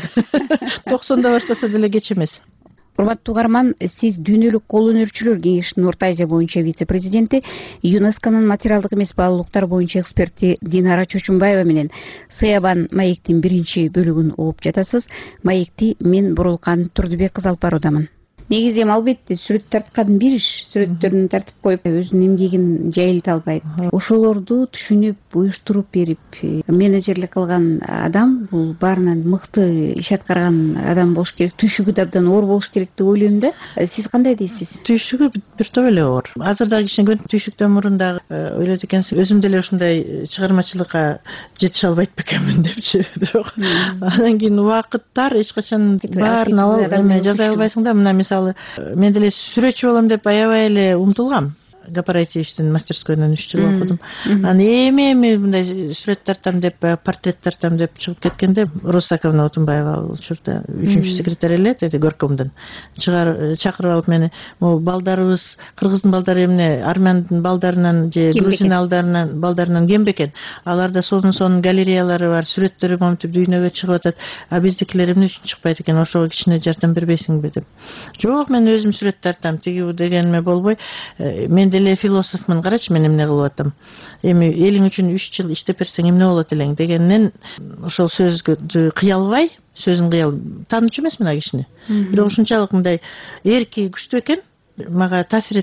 90да баштаса деле кеч эмес. Урматтуу угарман, сиз Дүйнөлүк кол өнөрчүлөр кеңешинин Орто Азия боюнча вице-президенти, ЮНЕСКОнун материалдык эмес баалуулуктар боюнча эксперти Динара Чочумбаева менен Сыябан маектин 1-бөлүгүн угуп жатасыз. Маекти мен Бурулкан Турдубек кызы алып баруудамын. Негизи эми албетте сүрөт тарткан бир иш, сүрөттөрүн тартып коюп өзүнүн эмгегин жайылта албайт. Ошолорду түшүнүп, уюштуруп берип, менеджерлик кылган адам бул баарынан мыкты иш аткарган адам болуш керек, түйшүгү да абдан оор болуш керек деп ойлойм да. Сиз кандай дейсиз? Түйшүгү бир топ эле оор. Азыр дагы ишенгөн түйшүктөн мурун дагы ойлойт экенсиң, өзүм деле ушундай чыгармачылыкка жетише албайт бекенмин депчи. Бирок анан кийин убакыттар эч качан баарын алып жаза албайсың да. Мына мисалы, мен деле сүрөтчү болом деп аябай эле умтулгам. Гапараевичтин мастерскойунан 3 жыл окудум. Анан эми мындай сүрөт тартам деп, портрет тартам деп чыгып кеткенде, Русаковна Отунбаева учурда 3-секретарь эле деди горкомдон. Чакырып алып мени, могу балдарыбыз, кыргыздын балдары эмне армяндын балдарынан же грузин балдарынан кем бекен. Аларда сонун галереялары бар, сүрөттөрү монтип дүйнөгө чыгып атат. А биздикилер эмне үчүн чыкпайт экен? Ошого кичине жардам бербейсиңби деп. Жок, мен өзүм сүрөт тартам, тиги бу дегениме болбой, мен деле философмун, карачы мен эмне кылып атам. Эми элиң үчүн 3 жыл иштеп берсең эмне болот элең дегеннен ошол сөзгө кыялбай, сөзүн кыял таанычу эмесмин а кишини. Бирок ушунчалык мындай эрки күчтүү экен, мага таасир этти да.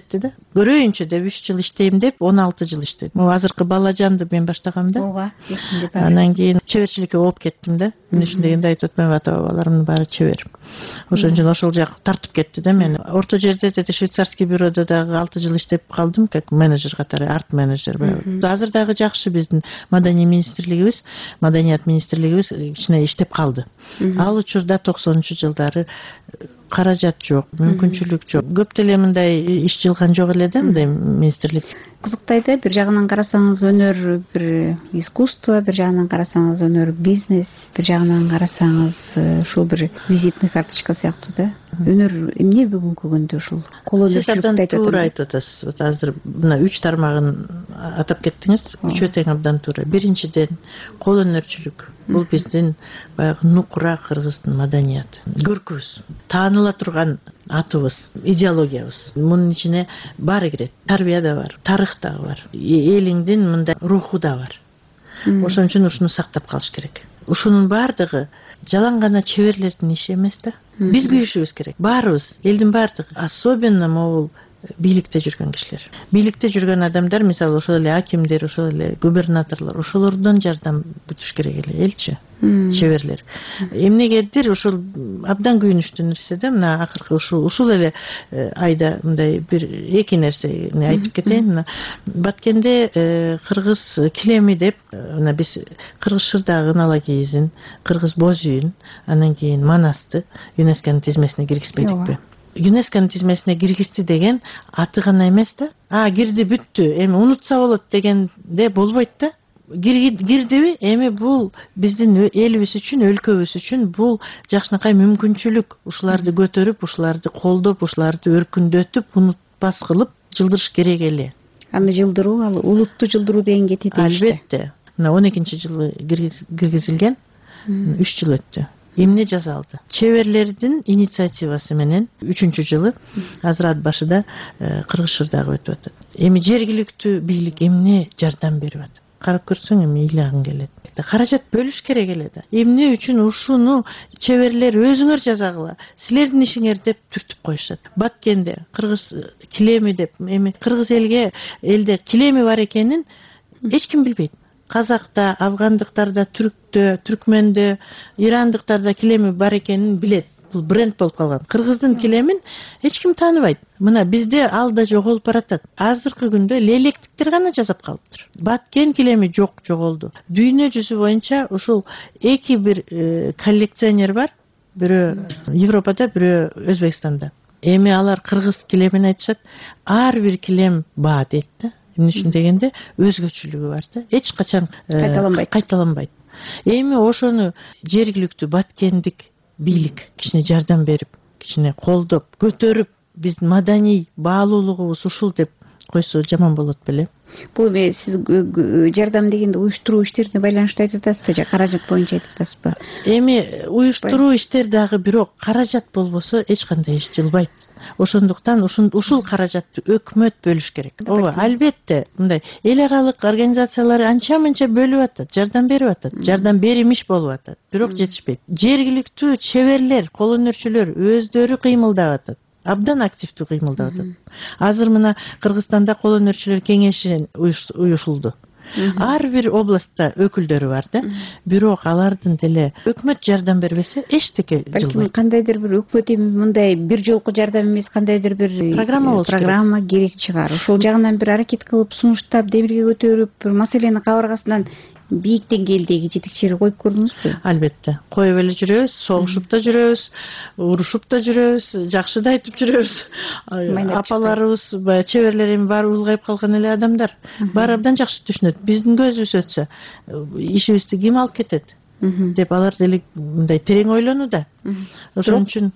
көрөйүнчө деп 3 жыл иштейм деп 16 жыл иштедим. Могу азыркы балажанды мен баштагам да. Ооба, эсимде бар. Анан кийин чеберчиликке болуп кеттим да. Эмне үчүн дегенде айтып атпаймбы, ата бабаларымдын баары чебер. Ошон үчүн ошол жак тартып кетти да мени. Орто жерде швейцарский бюрода дагы 6 жыл иштеп калдым, как менеджер катары, арт менеджер. Азыр дагы жакшы биздин маданий министрлигибиз, маданият министрлигибиз кичине иштеп калды. Ал учурда 90-жылдары каражат жок, мүмкүнчүлүк жок. Көп деле мындай иш жылган жок эле да, мындай министрлик. Кызыктай да, бир жагынан карасаңыз өнөр бир искусство, бир жагынан карасаңыз өнөр бизнес, бир жагынан карасаңыз ушул бир визитный карточка сыяктуу да. Өнөр эмне бүгүнкү күндө ушул кол өнөрчүлүктү айтып туура айтып атасыз. Азыр мына 3 тармагын атап кеттиңиз. Үчөө тең абдан туура. Биринчиден, кол өнөрчүлүк. Бул биздин баягы нукура кыргыздын маданияты. Көркүбүз, тааныла турган атыбыз, идеологиябыз. Мунун ичине баары кирет. Тарбия да бар, тарых да бар. Элиңдин мындай руху да бар. Ошон үчүн ушуну сактап калыш керек. Ушунун баардыгы жалаң гана чеберлердин иши эмес да. Биз күйүшүбүз керек. Баарыбыз, элдин баардыгы, особенно могул бийликте жүргөн кишилер. Бийликте жүргөн адамдар, мисалы ошол эле акимдер, ошол эле губернаторлор, ошолордон жардам күтүш керек эле, элчи, чеберлер. Эмнегедир ушул абдан күйүнүчтүү нерсе да, мына акыркы ушул эле айда мындай бир эки нерсени айтып кетейин. Мына Баткенде кыргыз килеми деп, мына биз кыргыз шырдагын, ала кийизин, кыргыз боз үйүн, анан кийин манасты ЮНЕСКОнун тизмесине киргизбедикпи? ЮНЕСКОнун тизмесине киргизди деген аты гана эмес да. Кирди, бүттү, эми унутса болот дегенде болбойт да. Кирдиби? Эми бул биздин элибиз үчүн, өлкөбүз үчүн бул жакшынакай мүмкүнчүлүк. Ушуларды көтөрүп, ушуларды колдоп, ушуларды өркүндөтүп, унутпас кылып жылдырыш керек эле. Аны жылдыруу, ал улутту жылдыруу деген кетет. Албетте. Мына 12-жылы киргизилген, 3 жыл өттү. Эмне жасалды? Чеберлердин инициативасы менен 3-жылы азыр ат башыда кыргыз шырдагы өтүп атат. Эми жергиликтүү бийлик эмне жардам берип атат? Карап көрсөң эми ыйлагың келет. Каражат бөлүш керек эле да. Эмне үчүн ушуну чеберлер өзүңөр жазагыла, силердин ишиңер деп түртүп коюшат. Баткенде кыргыз килеми деп, эми кыргыз элде килеми бар экенин эч ким билбейт. Казакта, афгандыктарда, түрктө, түркмөндө, ирандыктарда килеми бар экенин билет. Бул бренд болуп калган. Кыргыздын килемин эч ким тааныбайт. Мына бизде ал да жоголуп баратат. Азыркы күндө лелектиктер гана жасап калыптыр. Баткен килеми жоголду. Дүйнө жүзү боюнча ушул эки бир коллекционер бар. Бирөө Европада, бирөө Өзбекстанда. Эми алар кыргыз килемин айтышат. Ар бир килем баа дейт да. Эмне үчүн дегенде өзгөчөлүгү бар да. Эч качан кайталанбайт. Эми ошону жергиликтүү баткендик бийлик кичине жардам берип, кичине колдоп, көтөрүп, биздин маданий баалуулугубуз ушул деп койсо жаман болот беле. Бул сиз жардам дегенде уюштуруу иштерине байланыштуу айтып атасызбы же каражат боюнча айтып атасызбы? Эми уюштуруу иштер дагы бирок каражат болбосо эч кандай иш жылбайт. Ошондуктан ушул каражатты өкмөт бөлүш керек. Ооба, албетте, мындай эл аралык организациялар анча-мынча бөлүп атат, жардам берип атат, жардам беримиш болуп атат, бирок жетишпейт. Жергиликтүү чеберлер, кол өнөрчүлөр өздөрү кыймылдап атат. Абдан активдүү кыймылдап атат. Азыр мына Кыргызстанда кол өнөрчүлөр кеңеши уюшулду. Ар бир областта өкүлдөрү бар да, бирок алардын деле өкмөт жардам бербесе эчтеке жылбайт. Балким кандайдыр бир өкмөт мындай бир жолку жардам эмес, кандайдыр бир программа керек чыгар. Ошол жагынан бир аракет кылып, сунуштап, демирге көтөрүп, бир маселени кабыргасынан бийик деңгээлдеги жетекчилер коюп көрдүңүзбү? Албетте. Коюп эле жүрөбүз, согушуп да жүрөбүз, урушуп да жүрөбүз, жакшы да айтып жүрөбүз. Апаларыбыз, чеберлер эми баары улгайып калган эле адамдар. Баары абдан жакшы түшүнөт. Биздин көзүбүз өтсө, ишибизди ким алып кетет деп алар деле мындай терең ойлонууда. Ошон үчүн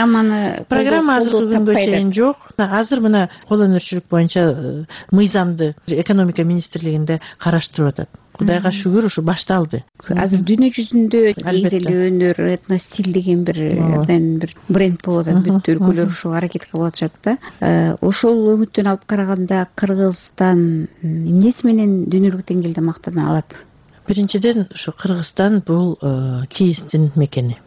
программа азыркы күнгө чейин жок. Азыр мына кол өнөрчүлүк боюнча мыйзамды экономика министрлигинде караштырып атат. Кудайга шүгүр, ушу башталды. Азыр дүйнө жүзүндө негизи өнөр, этностиль деген бир бренд болуп атат. Бүт өлкөлөр ушул аракет кылып атышат да. Ошол үмүттөн алып караганда Кыргызстан эмнеси менен дүйнөлүк деңгээлде мактана алат? Биринчиден, ушу Кыргызстан бул кийиздин мекени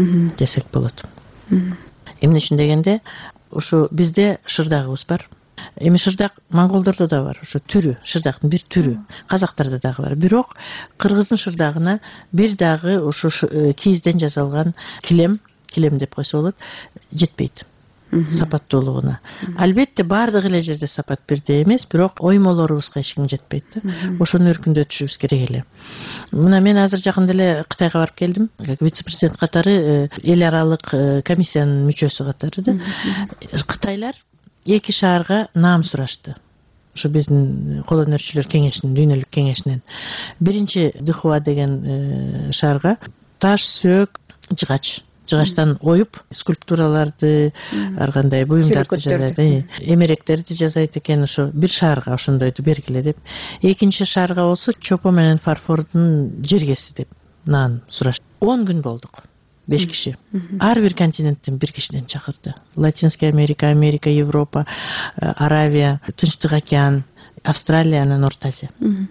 десек болот. Эмне үчүн дегенде, ушу бизде шырдагыбыз бар. Эми шырдак монголдордо да бар, ошо түрү, шырдактын бир түрү. Казактарда дагы бар. Бирок кыргыздын шырдагына бир дагы ошо кийизден жасалган килем деп койсо болот, жетпейт. Сапаттуулугуна. Албетте баардык эле жерде сапат бирдей эмес, бирок оймолорубузга эч ким жетпейт да. Ошону өркүндөтүшүбүз керек эле. Мына мен азыр жакында эле Кытайга барып келдим. Вице-президент катары, эл аралык комиссиянын мүчөсү катары да. Кытайлар 2 шаарга наам сурашты. Ошо биздин кол өнөрчүлөр кеңешинин, дүйнөлүк кеңешинен. Биринчи Дыхуа деген шаарга таш, сөк, жыгачтан оюп скульптураларды, ар кандай буюмдарды жасайт, эмеректерди жасайт экен. Ошо бир шаарга ошондойду бергиле деп. Экинчи шаарга болсо чопо менен фарфордун жергеси деп наан сурашты. 10 күн болдук. 5 киши. Ар бир континенттен бир кишиден чакырды. Латинская Америка, Европа, Аравия, Тынчтык океан, Австралия, анан Орто Азия.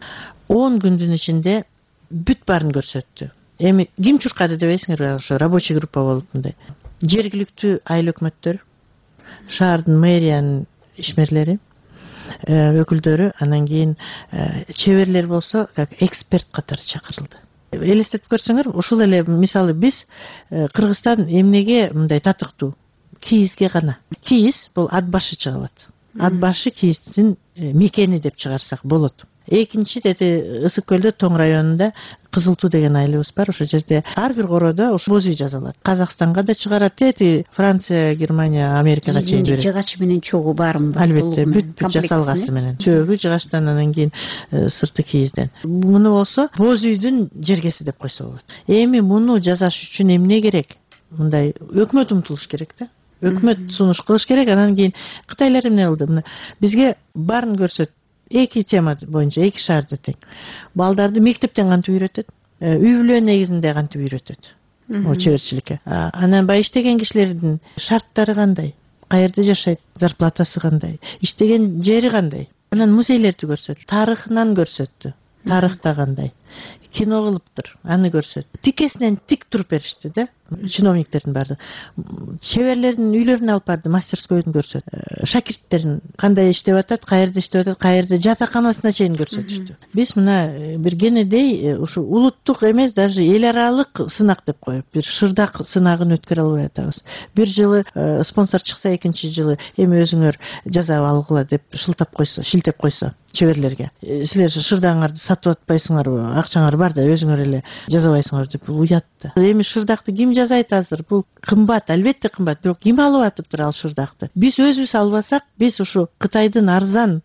10 күндүн ичинде бүт баарын көрсөттү. Эми ким чуркады дебейсиңерби, ошо рабочий группа болуп мындай. Жергиликтүү айыл өкмөттөр, шаардын мэриянын ишмерлери, өкүлдөрү, анан кийин чеберлер болсо, как эксперт катары чакырылды. Элестетип көрсөңөр, ушул эле мисалы биз Кыргызстан эмнеге мындай татыктуу? Кийизге гана. Кийиз бул ат башы чыгылат. Ат башы кийиздин мекени деп чыгарсак болот. Экинчи Ысык көлдө Тоң районунда Кызыл Туу деген айылыбыз бар. Ошол жерде ар бир короодо ошо боз үй жасалат. Казакстанга да чыгарат, Франция, Германия, Америкага чейин берет. Жыгач менен чогуу барым бар. Албетте, бүт жасалгасы менен. Сөөгү жыгачтан, анан кийин сырты кийизден. Муну болсо боз үйдүн жергеси деп койсо болот. Эми муну жасаш үчүн эмне керек? Мындай өкмөт умтулуш керек да. Өкмөт сунуш кылыш керек. Анан кийин кытайлар эмне кылды? Мына бизге баарын көрсөт. 2 тема боюнча 2 шаарда тең. Балдарды мектептен кантип үйрөтөт? Үй бүлө негизинде кантип үйрөтөт? Чеберчиликке. Анан бай иштеген кишилердин шарттары кандай? Каерде жашайт? Зарплатасы кандай? Иштеген жери кандай? Анан музейлерди көрсөт, тарыхынан көрсөттү. Тарыхта кандай? Кино кылыптыр, аны көрсөт. Тикесинен тик туруп беришти да, чиновниктердин баардыгы. Чеберлердин үйлөрүнө алып барды, мастерскойдун көрсөт. Шакирттерин кандай иштеп атат, каерде иштеп атат, каерде жатаканасына чейин көрсөтүштү. Биз мына бир кенедей ушу улуттук эмес, даже эл аралык сынак деп коюп, бир шырдак сынагын өткөрө албай атабыз. Бир жылы спонсор чыкса, экинчи жылы эми өзүңөр жасап алгыла деп шилтеп койсо чеберлерге. Силер шырдагыңарды сатып атпайсыңарбы? Акчаңар бар да, өзүңөр эле жасабайсыңар деп уятты. Эми шырдакты ким жасайт азыр? Бул кымбат, албетте кымбат, бирок ким алып атыптыр ал шырдакты? Биз өзүбүз албасак, биз ушу Кытайдын арзан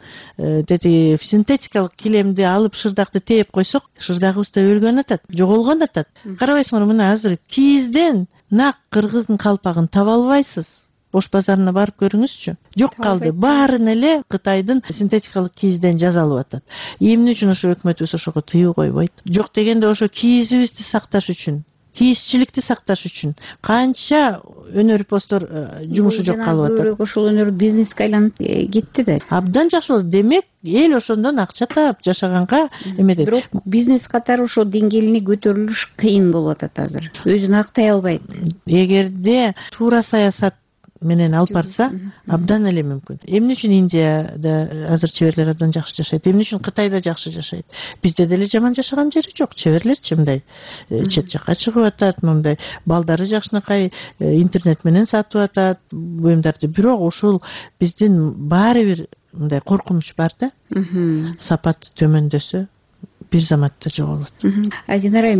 синтетикалык килемди алып шырдакты тээп койсок, шырдагыбыз да өлгөн атат, жоголгон атат. Карабайсыңар, мына азыр кийизден нак кыргыздын калпагын таба албайсыз. Ош базарына барып көрүңүзчү. Жок калды. Баарын эле Кытайдын синтетикалык кийизден жасалып атат. Эмне үчүн ошо өкмөтүбүз ошого тыюу койбойт? Жок дегенде ошо кийизибизди сакташ үчүн, кийизчиликти сакташ үчүн канча өнөрпоздор жумушу жок калып атат. Ошол өнөр бизнеске айланып кетти да. Абдан жакшы болду. Демек, эл ошондон акча таап жашаганга эмедет. Бирок бизнес катары ошо деңгээлине көтөрүлүш кыйын болуп атат азыр. Өзүн актай албайт. Эгерде туура саясат менен алып барса, абдан эле мүмкүн. Эмне үчүн Индияда азыр чеберлер абдан жакшы жашайт? Эмне үчүн Кытайда жакшы жашайт? Бизде деле жаман жашаган жери жок. Чеберлерчи мындай чет жакка чыгып атат, мындай балдары жакшынакай интернет менен сатып атат буюмдарды. Бирок ушул биздин баары бир мындай коркунуч бар да. Сапат төмөндөсө бир заматта жоголот. Динара,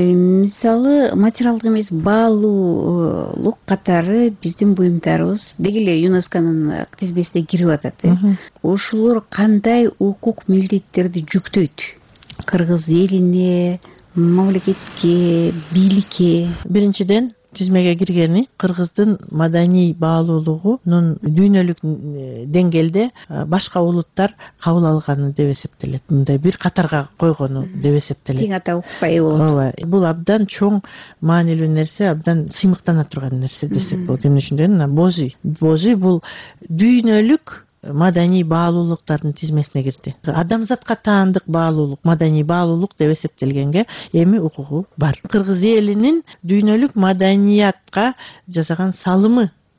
мисалы материалдык эмес баалуулук катары биздин буюмдарыбыз деги эле ЮНЕСКОнун тизмесине кирип атат. Ошолор кандай укук милдеттерди жүктөйт? Кыргыз элине, мамлекетке, бийликке? Биринчиден, тизмеге киргени кыргыздын маданий баалуулугунун дүйнөлүк деңгээлде башка улуттар кабыл алганы деп эсептелет. Мындай бир катарга койгону деп эсептелет. Тең ата укпай болот. Бул абдан чоң маанилүү нерсе, абдан сыймыктана турган нерсе десек болот. Эмне үчүн дегенде, боз үй. Боз үй бул дүйнөлүк маданий баалуулуктардын тизмесине кирди. Адамзатка таандык баалуулук, маданий баалуулук деп эсептелгенге эми укугу бар. Кыргыз элинин дүйнөлүк маданиятка жасаган салымы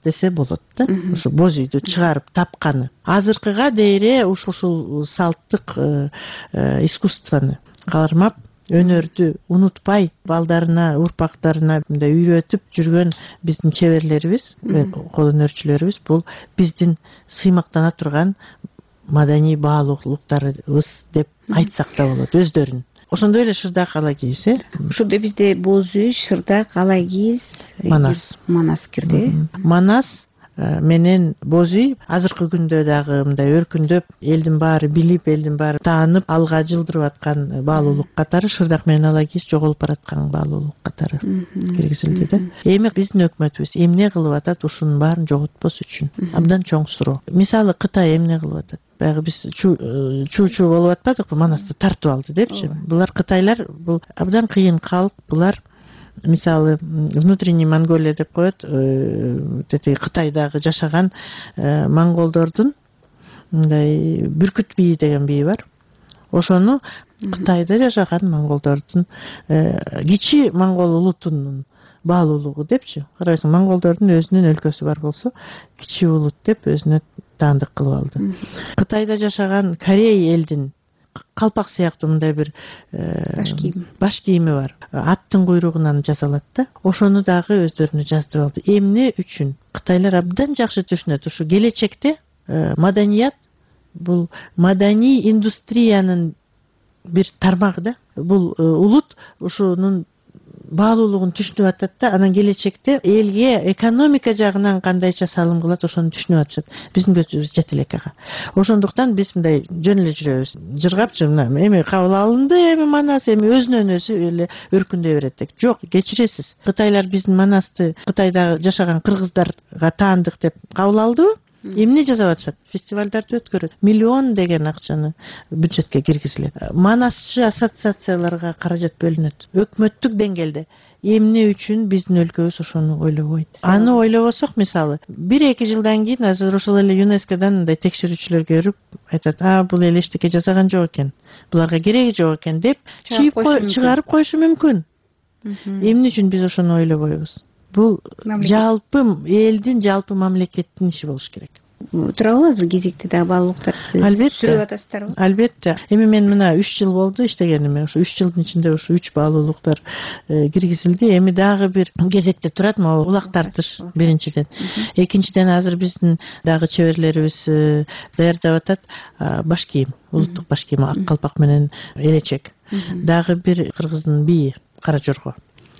десе болот да. Ушу боз үйдү чыгарып тапканы азыркыга дейре ушул салттык искусствону кармап өнөрдү унутпай балдарына урпактарына мындай үйрөтүп жүргөн биздин чеберлерибиз кол өнөрчүлөрүбүз бул биздин сыймактана турган маданий баалуулуктарыбыз деп айтсак да болот өздөрүн. Ошондой эле шырдак ала кийиз ушурда бизде боз үй, шырдак, ала кийиз, манас кирди. Манас менен боз үй азыркы күндө дагы мындай өркүндөп элдин баары билип элдин баары таанып алга жылдырып аткан баалуулук катары шырдак менен ала кийиз жоголуп бараткан баалуулук катары киргизилди да. Эми биздин өкмөтүбүз эмне кылып атат ушунун баарын жоготпос үчүн? Абдан чоң суроо. Мисалы Кытай эмне кылып атат? Баягы биз чуу болуп атпадыкпы, Манасты тартып алды депчи. Булар Кытайлар бул абдан кыйын калк. Булар мисалы внутренний Монголия деп коет, тети Кытайдагы жашаган монголдордун мындай бүркүт бийи деген бийи бар. Ошону Кытайда жашаган монголдордун кичи монгол улутунун баалуулугу депчи. Карайсың, монголдордун өзүнүн өлкөсү бар болсо, кичи улут деп өзүнө таандык кылып алды. Кытайда жашаган Корей элдин калпак сыяктуу мындай бир баш кийими бар. Аттын куйругунан жасалат да. Ошону дагы өздөрүнө жаздырып алды. Эмне үчүн? Кытайлар абдан жакшы түшүнөт. Ушу келечекте маданият бул маданий индустриянын бир тармагы да. Бул улут ушунун баалуулугун түшүнүп атат да, анан келечекте элге экономика жагынан кандайча салым кылат, ошону түшүнүп атышат. Биздин көзүбүз жете элек ага. Ошондуктан биз мындай жөн эле жүрөбүз. Жыргапчы эми кабыл алынды, эми Манас эми өзүнөн өзү эле өркүндөй берет деп. Жок, кечиресиз. Кытайлар биздин Манасты Кытайда жашаган кыргыздарга таандык деп кабыл алдыбы? Эмне жасап атышат? Фестивалдарды өткөрөт. Миллион деген акчаны бюджетке киргизилет. Манасчы ассоциацияларга каражат бөлүнөт. Өкмөттүк деңгээлде. Эмне үчүн биздин өлкөбүз ошону ойлобойт? Аны ойлобосок, мисалы, 1-2 жылдан кийин азыр ошол эле ЮНЕСКОдан мындай текшерүүчүлөр көрүп айтат, бул эле эчтеке жасаган жок экен. Буларга кереги жок экен деп чыгарып коюшу мүмкүн. Эмне үчүн биз ошону ойлобойбуз? Бул жалпы элдин, жалпы мамлекеттин иши болуш керек. Турабы азыр кезекте дагы баалуулуктарды сүрүп атасыздарбы? Албетте. Эми мен мына 3 жыл болду иштегениме. Ошо 3 жылдын ичинде ошо 3 баалуулуктар киргизилди. Эми дагы бир кезекте турат, могу улак тартыш биринчиден. Экинчиден азыр биздин дагы чеберлерибиз даярдап атат баш кийим, улуттук баш кийим, ак калпак менен элечек. Дагы бир кыргыздын бийи Кара Жорго.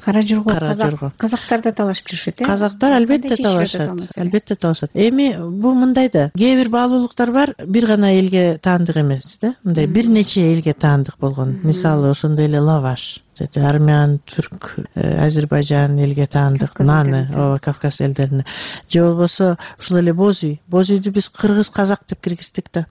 Казактар да талашып жүрүшөт, Казактар албетте талашат. Эми бул мындай да, кээ бир баалуулуктар бар, бир гана элге таандык эмес да, мындай бир нече элге таандык болгон. Мисалы, ошондой эле лаваш, армян, түрк, Азербайжан элге таандык, наны, Кавказ элдерине. Же болбосо ушул эле боз үй. Боз үйдү биз кыргыз, казак деп киргиздик да.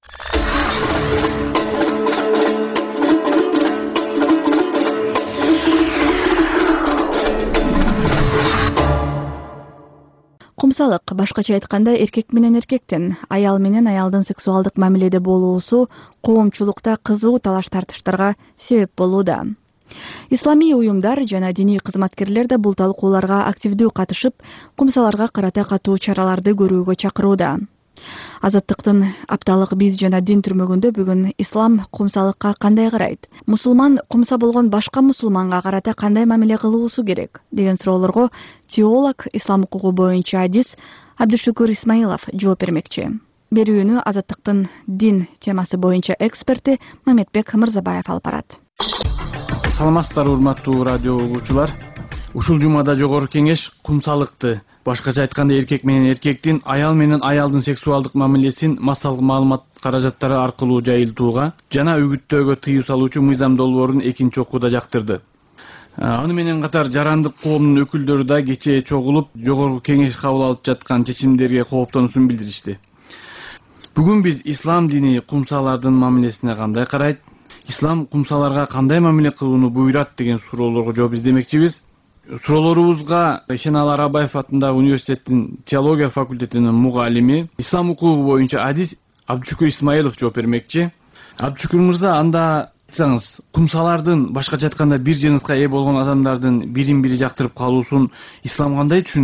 Кумсалык, башкача айтканда, эркек менен эркектин, аял менен аялдын сексуалдык мамиледе болуусу коомчулукта кызуу талаш тартыштарга себеп болууда. Исламий уюмдар жана диний кызматкерлер да бул талкууларга активдүү катышып, кумсаларга карата катуу чараларды көрүүгө чакырууда. Азаттыктын апталык биз жана дин түрмөгүндө бүгүн ислам кумсалыкка кандай карайт? Мусулман кумса болгон башка мусулманга карата кандай мамиле кылуусу керек деген суроолорго теолог, ислам укугу боюнча адис Абдушукур Исмаилов жооп бермекчи. Берүүнү Азаттыктын дин темасы боюнча эксперти Маметбек Мырзабаев алып барат. Саламатсыздарбы, урматтуу радио угуучулар. Ушул жумада жогорку кеңеш кумсалыкты, башкача айтканда эркек менен эркектин, аял менен аялдын сексуалдык мамилесин массалык маалымат каражаттары аркылуу жайылтууга жана үгүттөөгө тыюу салуучу мыйзам долбоорун экинчи окууда жактырды. Аны менен катар жарандык коомдун өкүлдөрү да кечээ чогулуп, жогорку кеңеш кабыл алып жаткан чечимдерге кооптонуусун билдиришти. Бүгүн биз ислам дини кумсалардын мамилесине кандай карайт, ислам кумсаларга кандай мамиле кылууну буйрат деген суроолорго жооп издемекчибиз. Суроолорубузга Шенал Арабаев атындагы университеттин теология факультетинин мугалими, ислам укугу боюнча адис Абдушукур Исмаилов жооп бермекчи. Абдушукур мырза, анда айтсаңыз, кумсалардын, башкача айтканда, бир жыныска ээ болгон адамдардын бирин бири жактырып калуусун ислам кандай түшүндүрөт?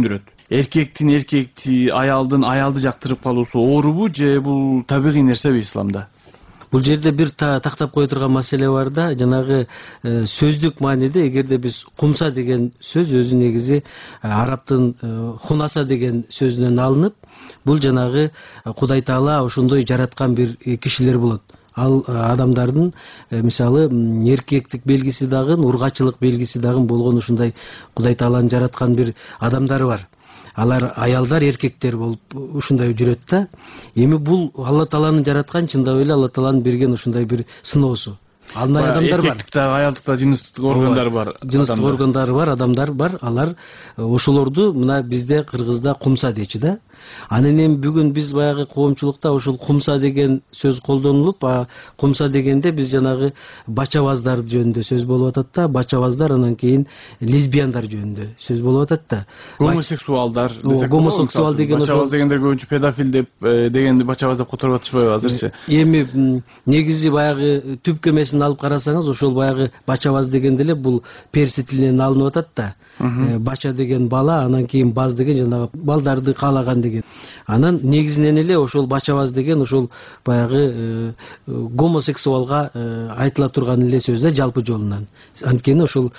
эркектин эркекти, аялдын аялды жактырып калуусу оорубу же бул табигый нерсеби исламда? Бул жерде бир тактап кое турган маселе бар да, жанагы сөздүк мааниде эгерде биз кумса деген сөз өзү негизи арабтын хунаса деген сөзүнөн алынып, бул жанагы Кудай Таала ошондой жараткан бир кишилер болот. Ал адамдардын мисалы эркектик белгиси дагы, ургачылык белгиси дагы болгон ушундай Кудай Тааланын жараткан бир адамдары бар. Алар аялдар, эркектер болуп ушундай жүрөт да. Эми бул Алла Тааланын жараткан, чындап эле Алла Тааланын берген ушундай бир сыноосу. Андай адамдар бар. Эркектикте, аялдыкта жыныстык органдар бар. Жыныстык органдары бар, адамдар бар. Алар ошолорду мына бизде Кыргызда кумса дейчи да. Анан эми бүгүн биз баягы коомчулукта ушул кумса деген сөз колдонулуп, кумса дегенде биз жанагы бачабаздар жөнүндө сөз болуп атат да, бачабаздар анан кийин лесбияндар жөнүндө сөз болуп атат да. Гомосексуалдар десек, гомосексуал деген бачабаз дегендер көбүнчө педофил деп дегенди бачабаз деп которуп атышпайбы азырчы? Эми негизи баягы түпкөмесин алып карасаңыз, ошол баягы бачабаз дегенде эле бул перси тилинен алынып атат да. Бача деген бала, анан кийин баз деген жанагы балдарды каалаган деген. Анан негизинен эле ошол бачабаз деген ошол баягы гомосексуалга айтыла турган эле сөз да, жалпы жолунан. Анткени ошол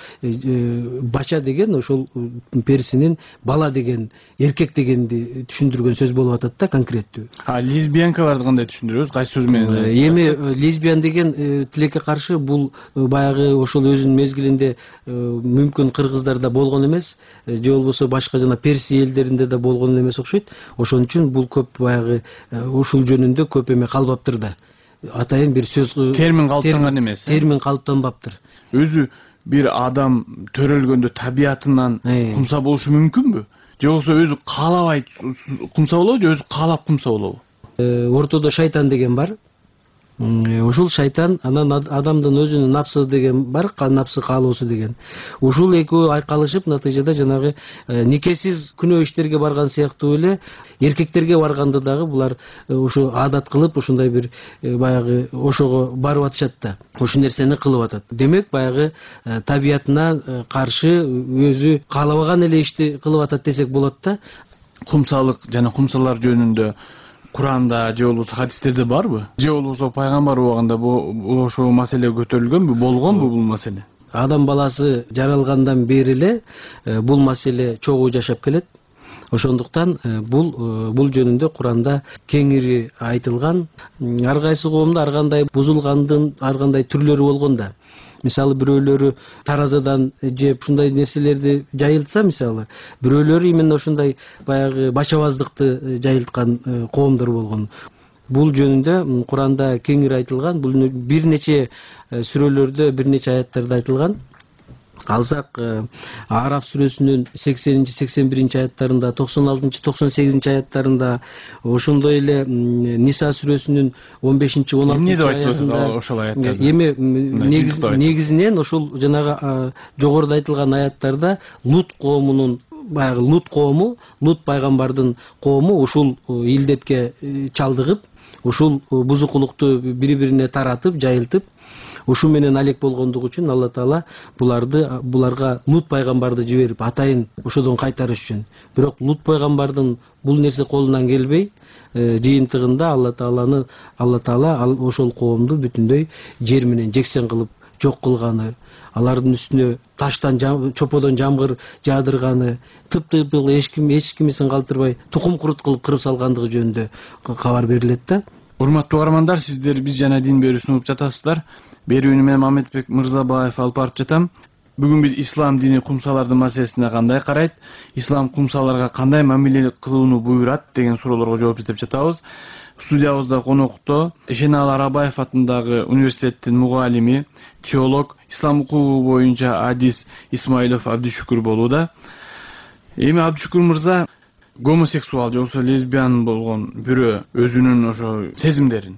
бача деген ошол персинин бала деген, эркек дегенди түшүндүргөн сөз болуп атат да, конкреттүү. Лесбиянкаларды кандай түшүндүрөбүз? Кайсы сөз менен? Эми лесбиян деген тилекке каршы бул баягы ошол өзүнүн мезгилинде мүмкүн кыргыздарда болгон эмес, же болбосо башка жана перси элдеринде да болгон эмес окшойт. Ошон үчүн бул көп баягы ушул жөнүндө көп эме калбаптыр да. Атайын бир сөз термин калыптанган эмес. Термин калыптанбаптыр. Өзү бир адам төрөлгөндө табиятынан кумса болушу мүмкүнбү? Же болбосо өзү каалабай кумса болобу, же өзү каалап кумса болобу? Ортодо шайтан деген бар. Ушул шайтан, анан адамдын өзүнүн напсы деген бар, напсы каалоосу деген. Ушул экөө айкалышып, натыйжада жанагы никесиз күнөө иштерге барган сыяктуу эле эркектерге барганда дагы булар ушу адат кылып, ушундай бир баягы ошого барып атышат да. Ушул нерсени кылып атат. Демек баягы табиятына каршы өзү каалабаган эле ишти кылып атат десек болот да. Кумсалык жана кумсалар жөнүндө Куранда же болбосо хадистерде барбы? Же болбосо пайгамбар убагында ошол маселе көтөрүлгөнбү, болгонбу бул маселе? Адам баласы жаралгандан бери эле бул маселе чогуу жашап келет. Ошондуктан бул жөнүндө Куранда кеңири айтылган. Ар кайсы коомдо ар кандай бузулгандын ар кандай түрлөрү болгон да. Мисалы бирөөлөрү таразадан жеп ушундай нерселерди жайылтса, мисалы бирөөлөрү именно ушундай баягы бачабаздыкты жайылткан коомдор болгон. Бул жөнүндө Куранда кеңири айтылган, бул бир нече сүрөлөрдө, бир нече аяттарда айтылган. Алсак Араф сүрөсүнүн 80-81 аяттарында, 96-98 аяттарында, ошондой эле Ниса сүрөсүнүн 15-16 аятында ошол аяттарда. Эми негизинен ошол жанагы жогоруда айтылган аяттарда Лут коомунун баягы Лут коому, Лут пайгамбардын коому ушул илдетке чалдыгып, ушул бузукулукту бири-бирине таратып, жайылтып, ушу менен алек болгондугу үчүн Алла Таала буларга Лут пайгамбарды жиберип, атайын ошодон кайтарыш үчүн. Бирок Лут пайгамбардын бул нерсе колунан келбей, жыйынтыгында Алла Таала ошол коомду бүтүндөй жер менен жексен кылып жок кылганы, алардын үстүнө таштан чоподон жамгыр жаадырганы, тып-тыйпыл эч кимисин калтырбай тукум курут кылып кырып салгандыгы жөнүндө кабар берилет да. Урматтуу угармандар, сиздер Биз жана дин берүүсүн угуп жатасыздар. Берүүнү мен Мамедбек Мырзабаев алып барып жатам. Бүгүн биз ислам дини кумсалардын маселесине кандай карайт, ислам кумсаларга кандай мамиле кылууну буйрат деген суроолорго жооп издеп жатабыз. Студиябызда конокто Эшенал Арабаев атындагы университеттин мугалими, теолог, ислам укугу боюнча адис Исмаилов Абдишүкүр болууда. Эми Абдишүкүр мырза, гомосексуал же болбосо лесбиян болгон бирөө өзүнүн ошо сезимдерин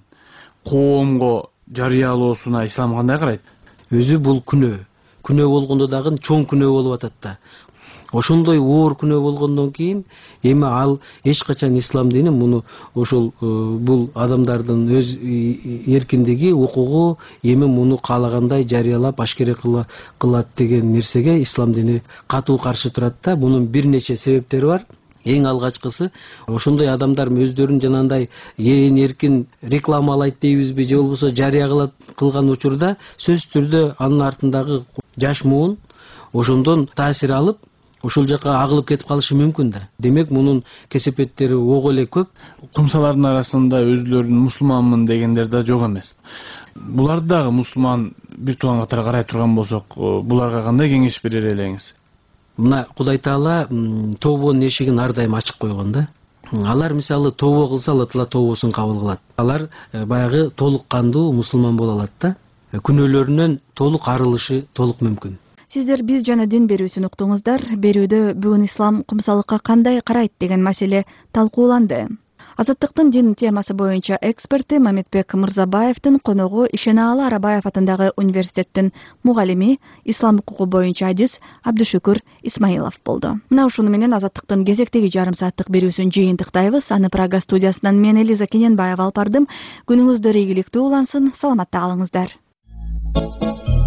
коомго жарыялоосуна ислам кандай карайт? Өзү бул күнөө болгондо дагы чоң күнөө болуп атат да. Ошондой оор күнөө болгондон кийин эми ал эч качан ислам дини муну ошол бул адамдардын өз эркиндиги, укугу, эми муну каалагандай жарыялап ашкере кылат деген нерсеге ислам дини катуу каршы турат да. Мунун бир нече себептери бар. Эң алгачкысы ошондой адамдар өздөрүн жанагындай эрин эркин рекламалайт дейбизби же болбосо жарыя кылган учурда сөзсүз түрдө анын артындагы жаш муун ошондон таасир алып ошол жака агылып кетип калышы мүмкүн да. Демек мунун кесепеттери ого эле көп. Кумсалардын арасында өзүлөрүн мусулманмын дегендер да жок эмес. Буларды дагы мусулман бир тууган катары карай турган болсок, буларга кандай кеңеш берер элеңиз? Мына Кудай Таала тобонун эшигин ар дайым ачык койгон да. Алар мисалы тобо кылса Алла Таала тобосун кабыл кылат. Алар баягы толук кандуу мусулман боло алат да. Күнөөлөрүнөн толук арылышы толук мүмкүн. Сиздер биз жана дин берүүсүн уктуңуздар. Берүүдө бүгүн ислам кумсалыкка кандай карайт деген маселе талкууланды. Азаттыктын дин темасы боюнча эксперти Мамедбек Мырзабаевдин коногу Ишенаалы Арабаев атындагы университеттин мугалими, ислам укугу боюнча адис Абдушүкүр Исмаилов болду. Мына ушуну менен Азаттыктын кезектеги жарым сааттык берүүсүн жыйынтыктайбыз. Аны Прага студиясынан мен Элиза Кененбаева алып бардым. Күнүңүздөр ийгиликтүү улансын, саламатта калыңыздар.